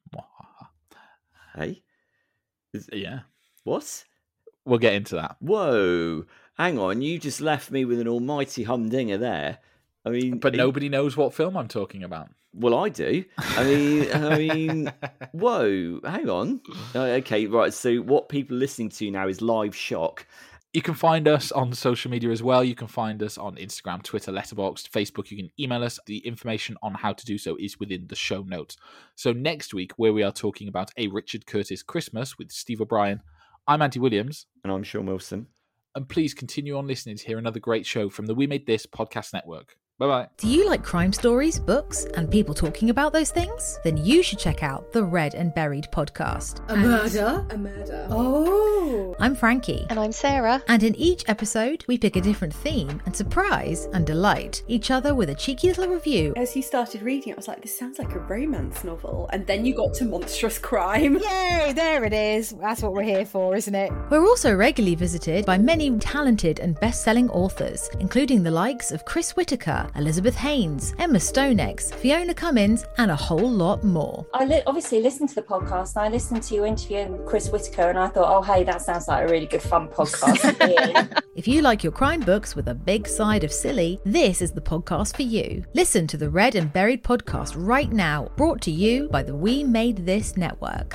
Hey? Is... Yeah. What? We'll get into that. Whoa. Hang on, you just left me with an almighty humdinger there. I mean... But nobody knows what film I'm talking about. Well, I do. I mean, I mean, whoa, hang on. Uh, okay, right, so what people are listening to now is Live Shock. You can find us on social media as well. You can find us on Instagram, Twitter, Letterboxd, Facebook. You can email us. The information on how to do so is within the show notes. So next week, where we are talking about a Richard Curtis Christmas with Steve O'Brien, I'm Andy Williams. And I'm Sean Wilson. And please continue on listening to hear another great show from the We Made This podcast network. Bye-bye. Do you like crime stories, books, and people talking about those things? Then you should check out the Read and Buried podcast. A murder? A murder. Oh. I'm Frankie. And I'm Sarah. And in each episode, we pick a different theme and surprise and delight each other with a cheeky little review. As you started reading it, I was like, this sounds like a romance novel. And then you got to monstrous crime. Yay, there it is. That's what we're here for, isn't it? We're also regularly visited by many talented and best-selling authors, including the likes of Chris Whitaker, Elizabeth Haynes, Emma Stonex, Fiona Cummins, and a whole lot more. I li- obviously listened to the podcast, and I listened to you interviewing Chris Whitaker, and I thought, oh, hey, that sounds like a really good fun podcast. If you like your crime books with a big side of silly, this is the podcast for you. Listen to the Read and Buried podcast right now, brought to you by the We Made This network.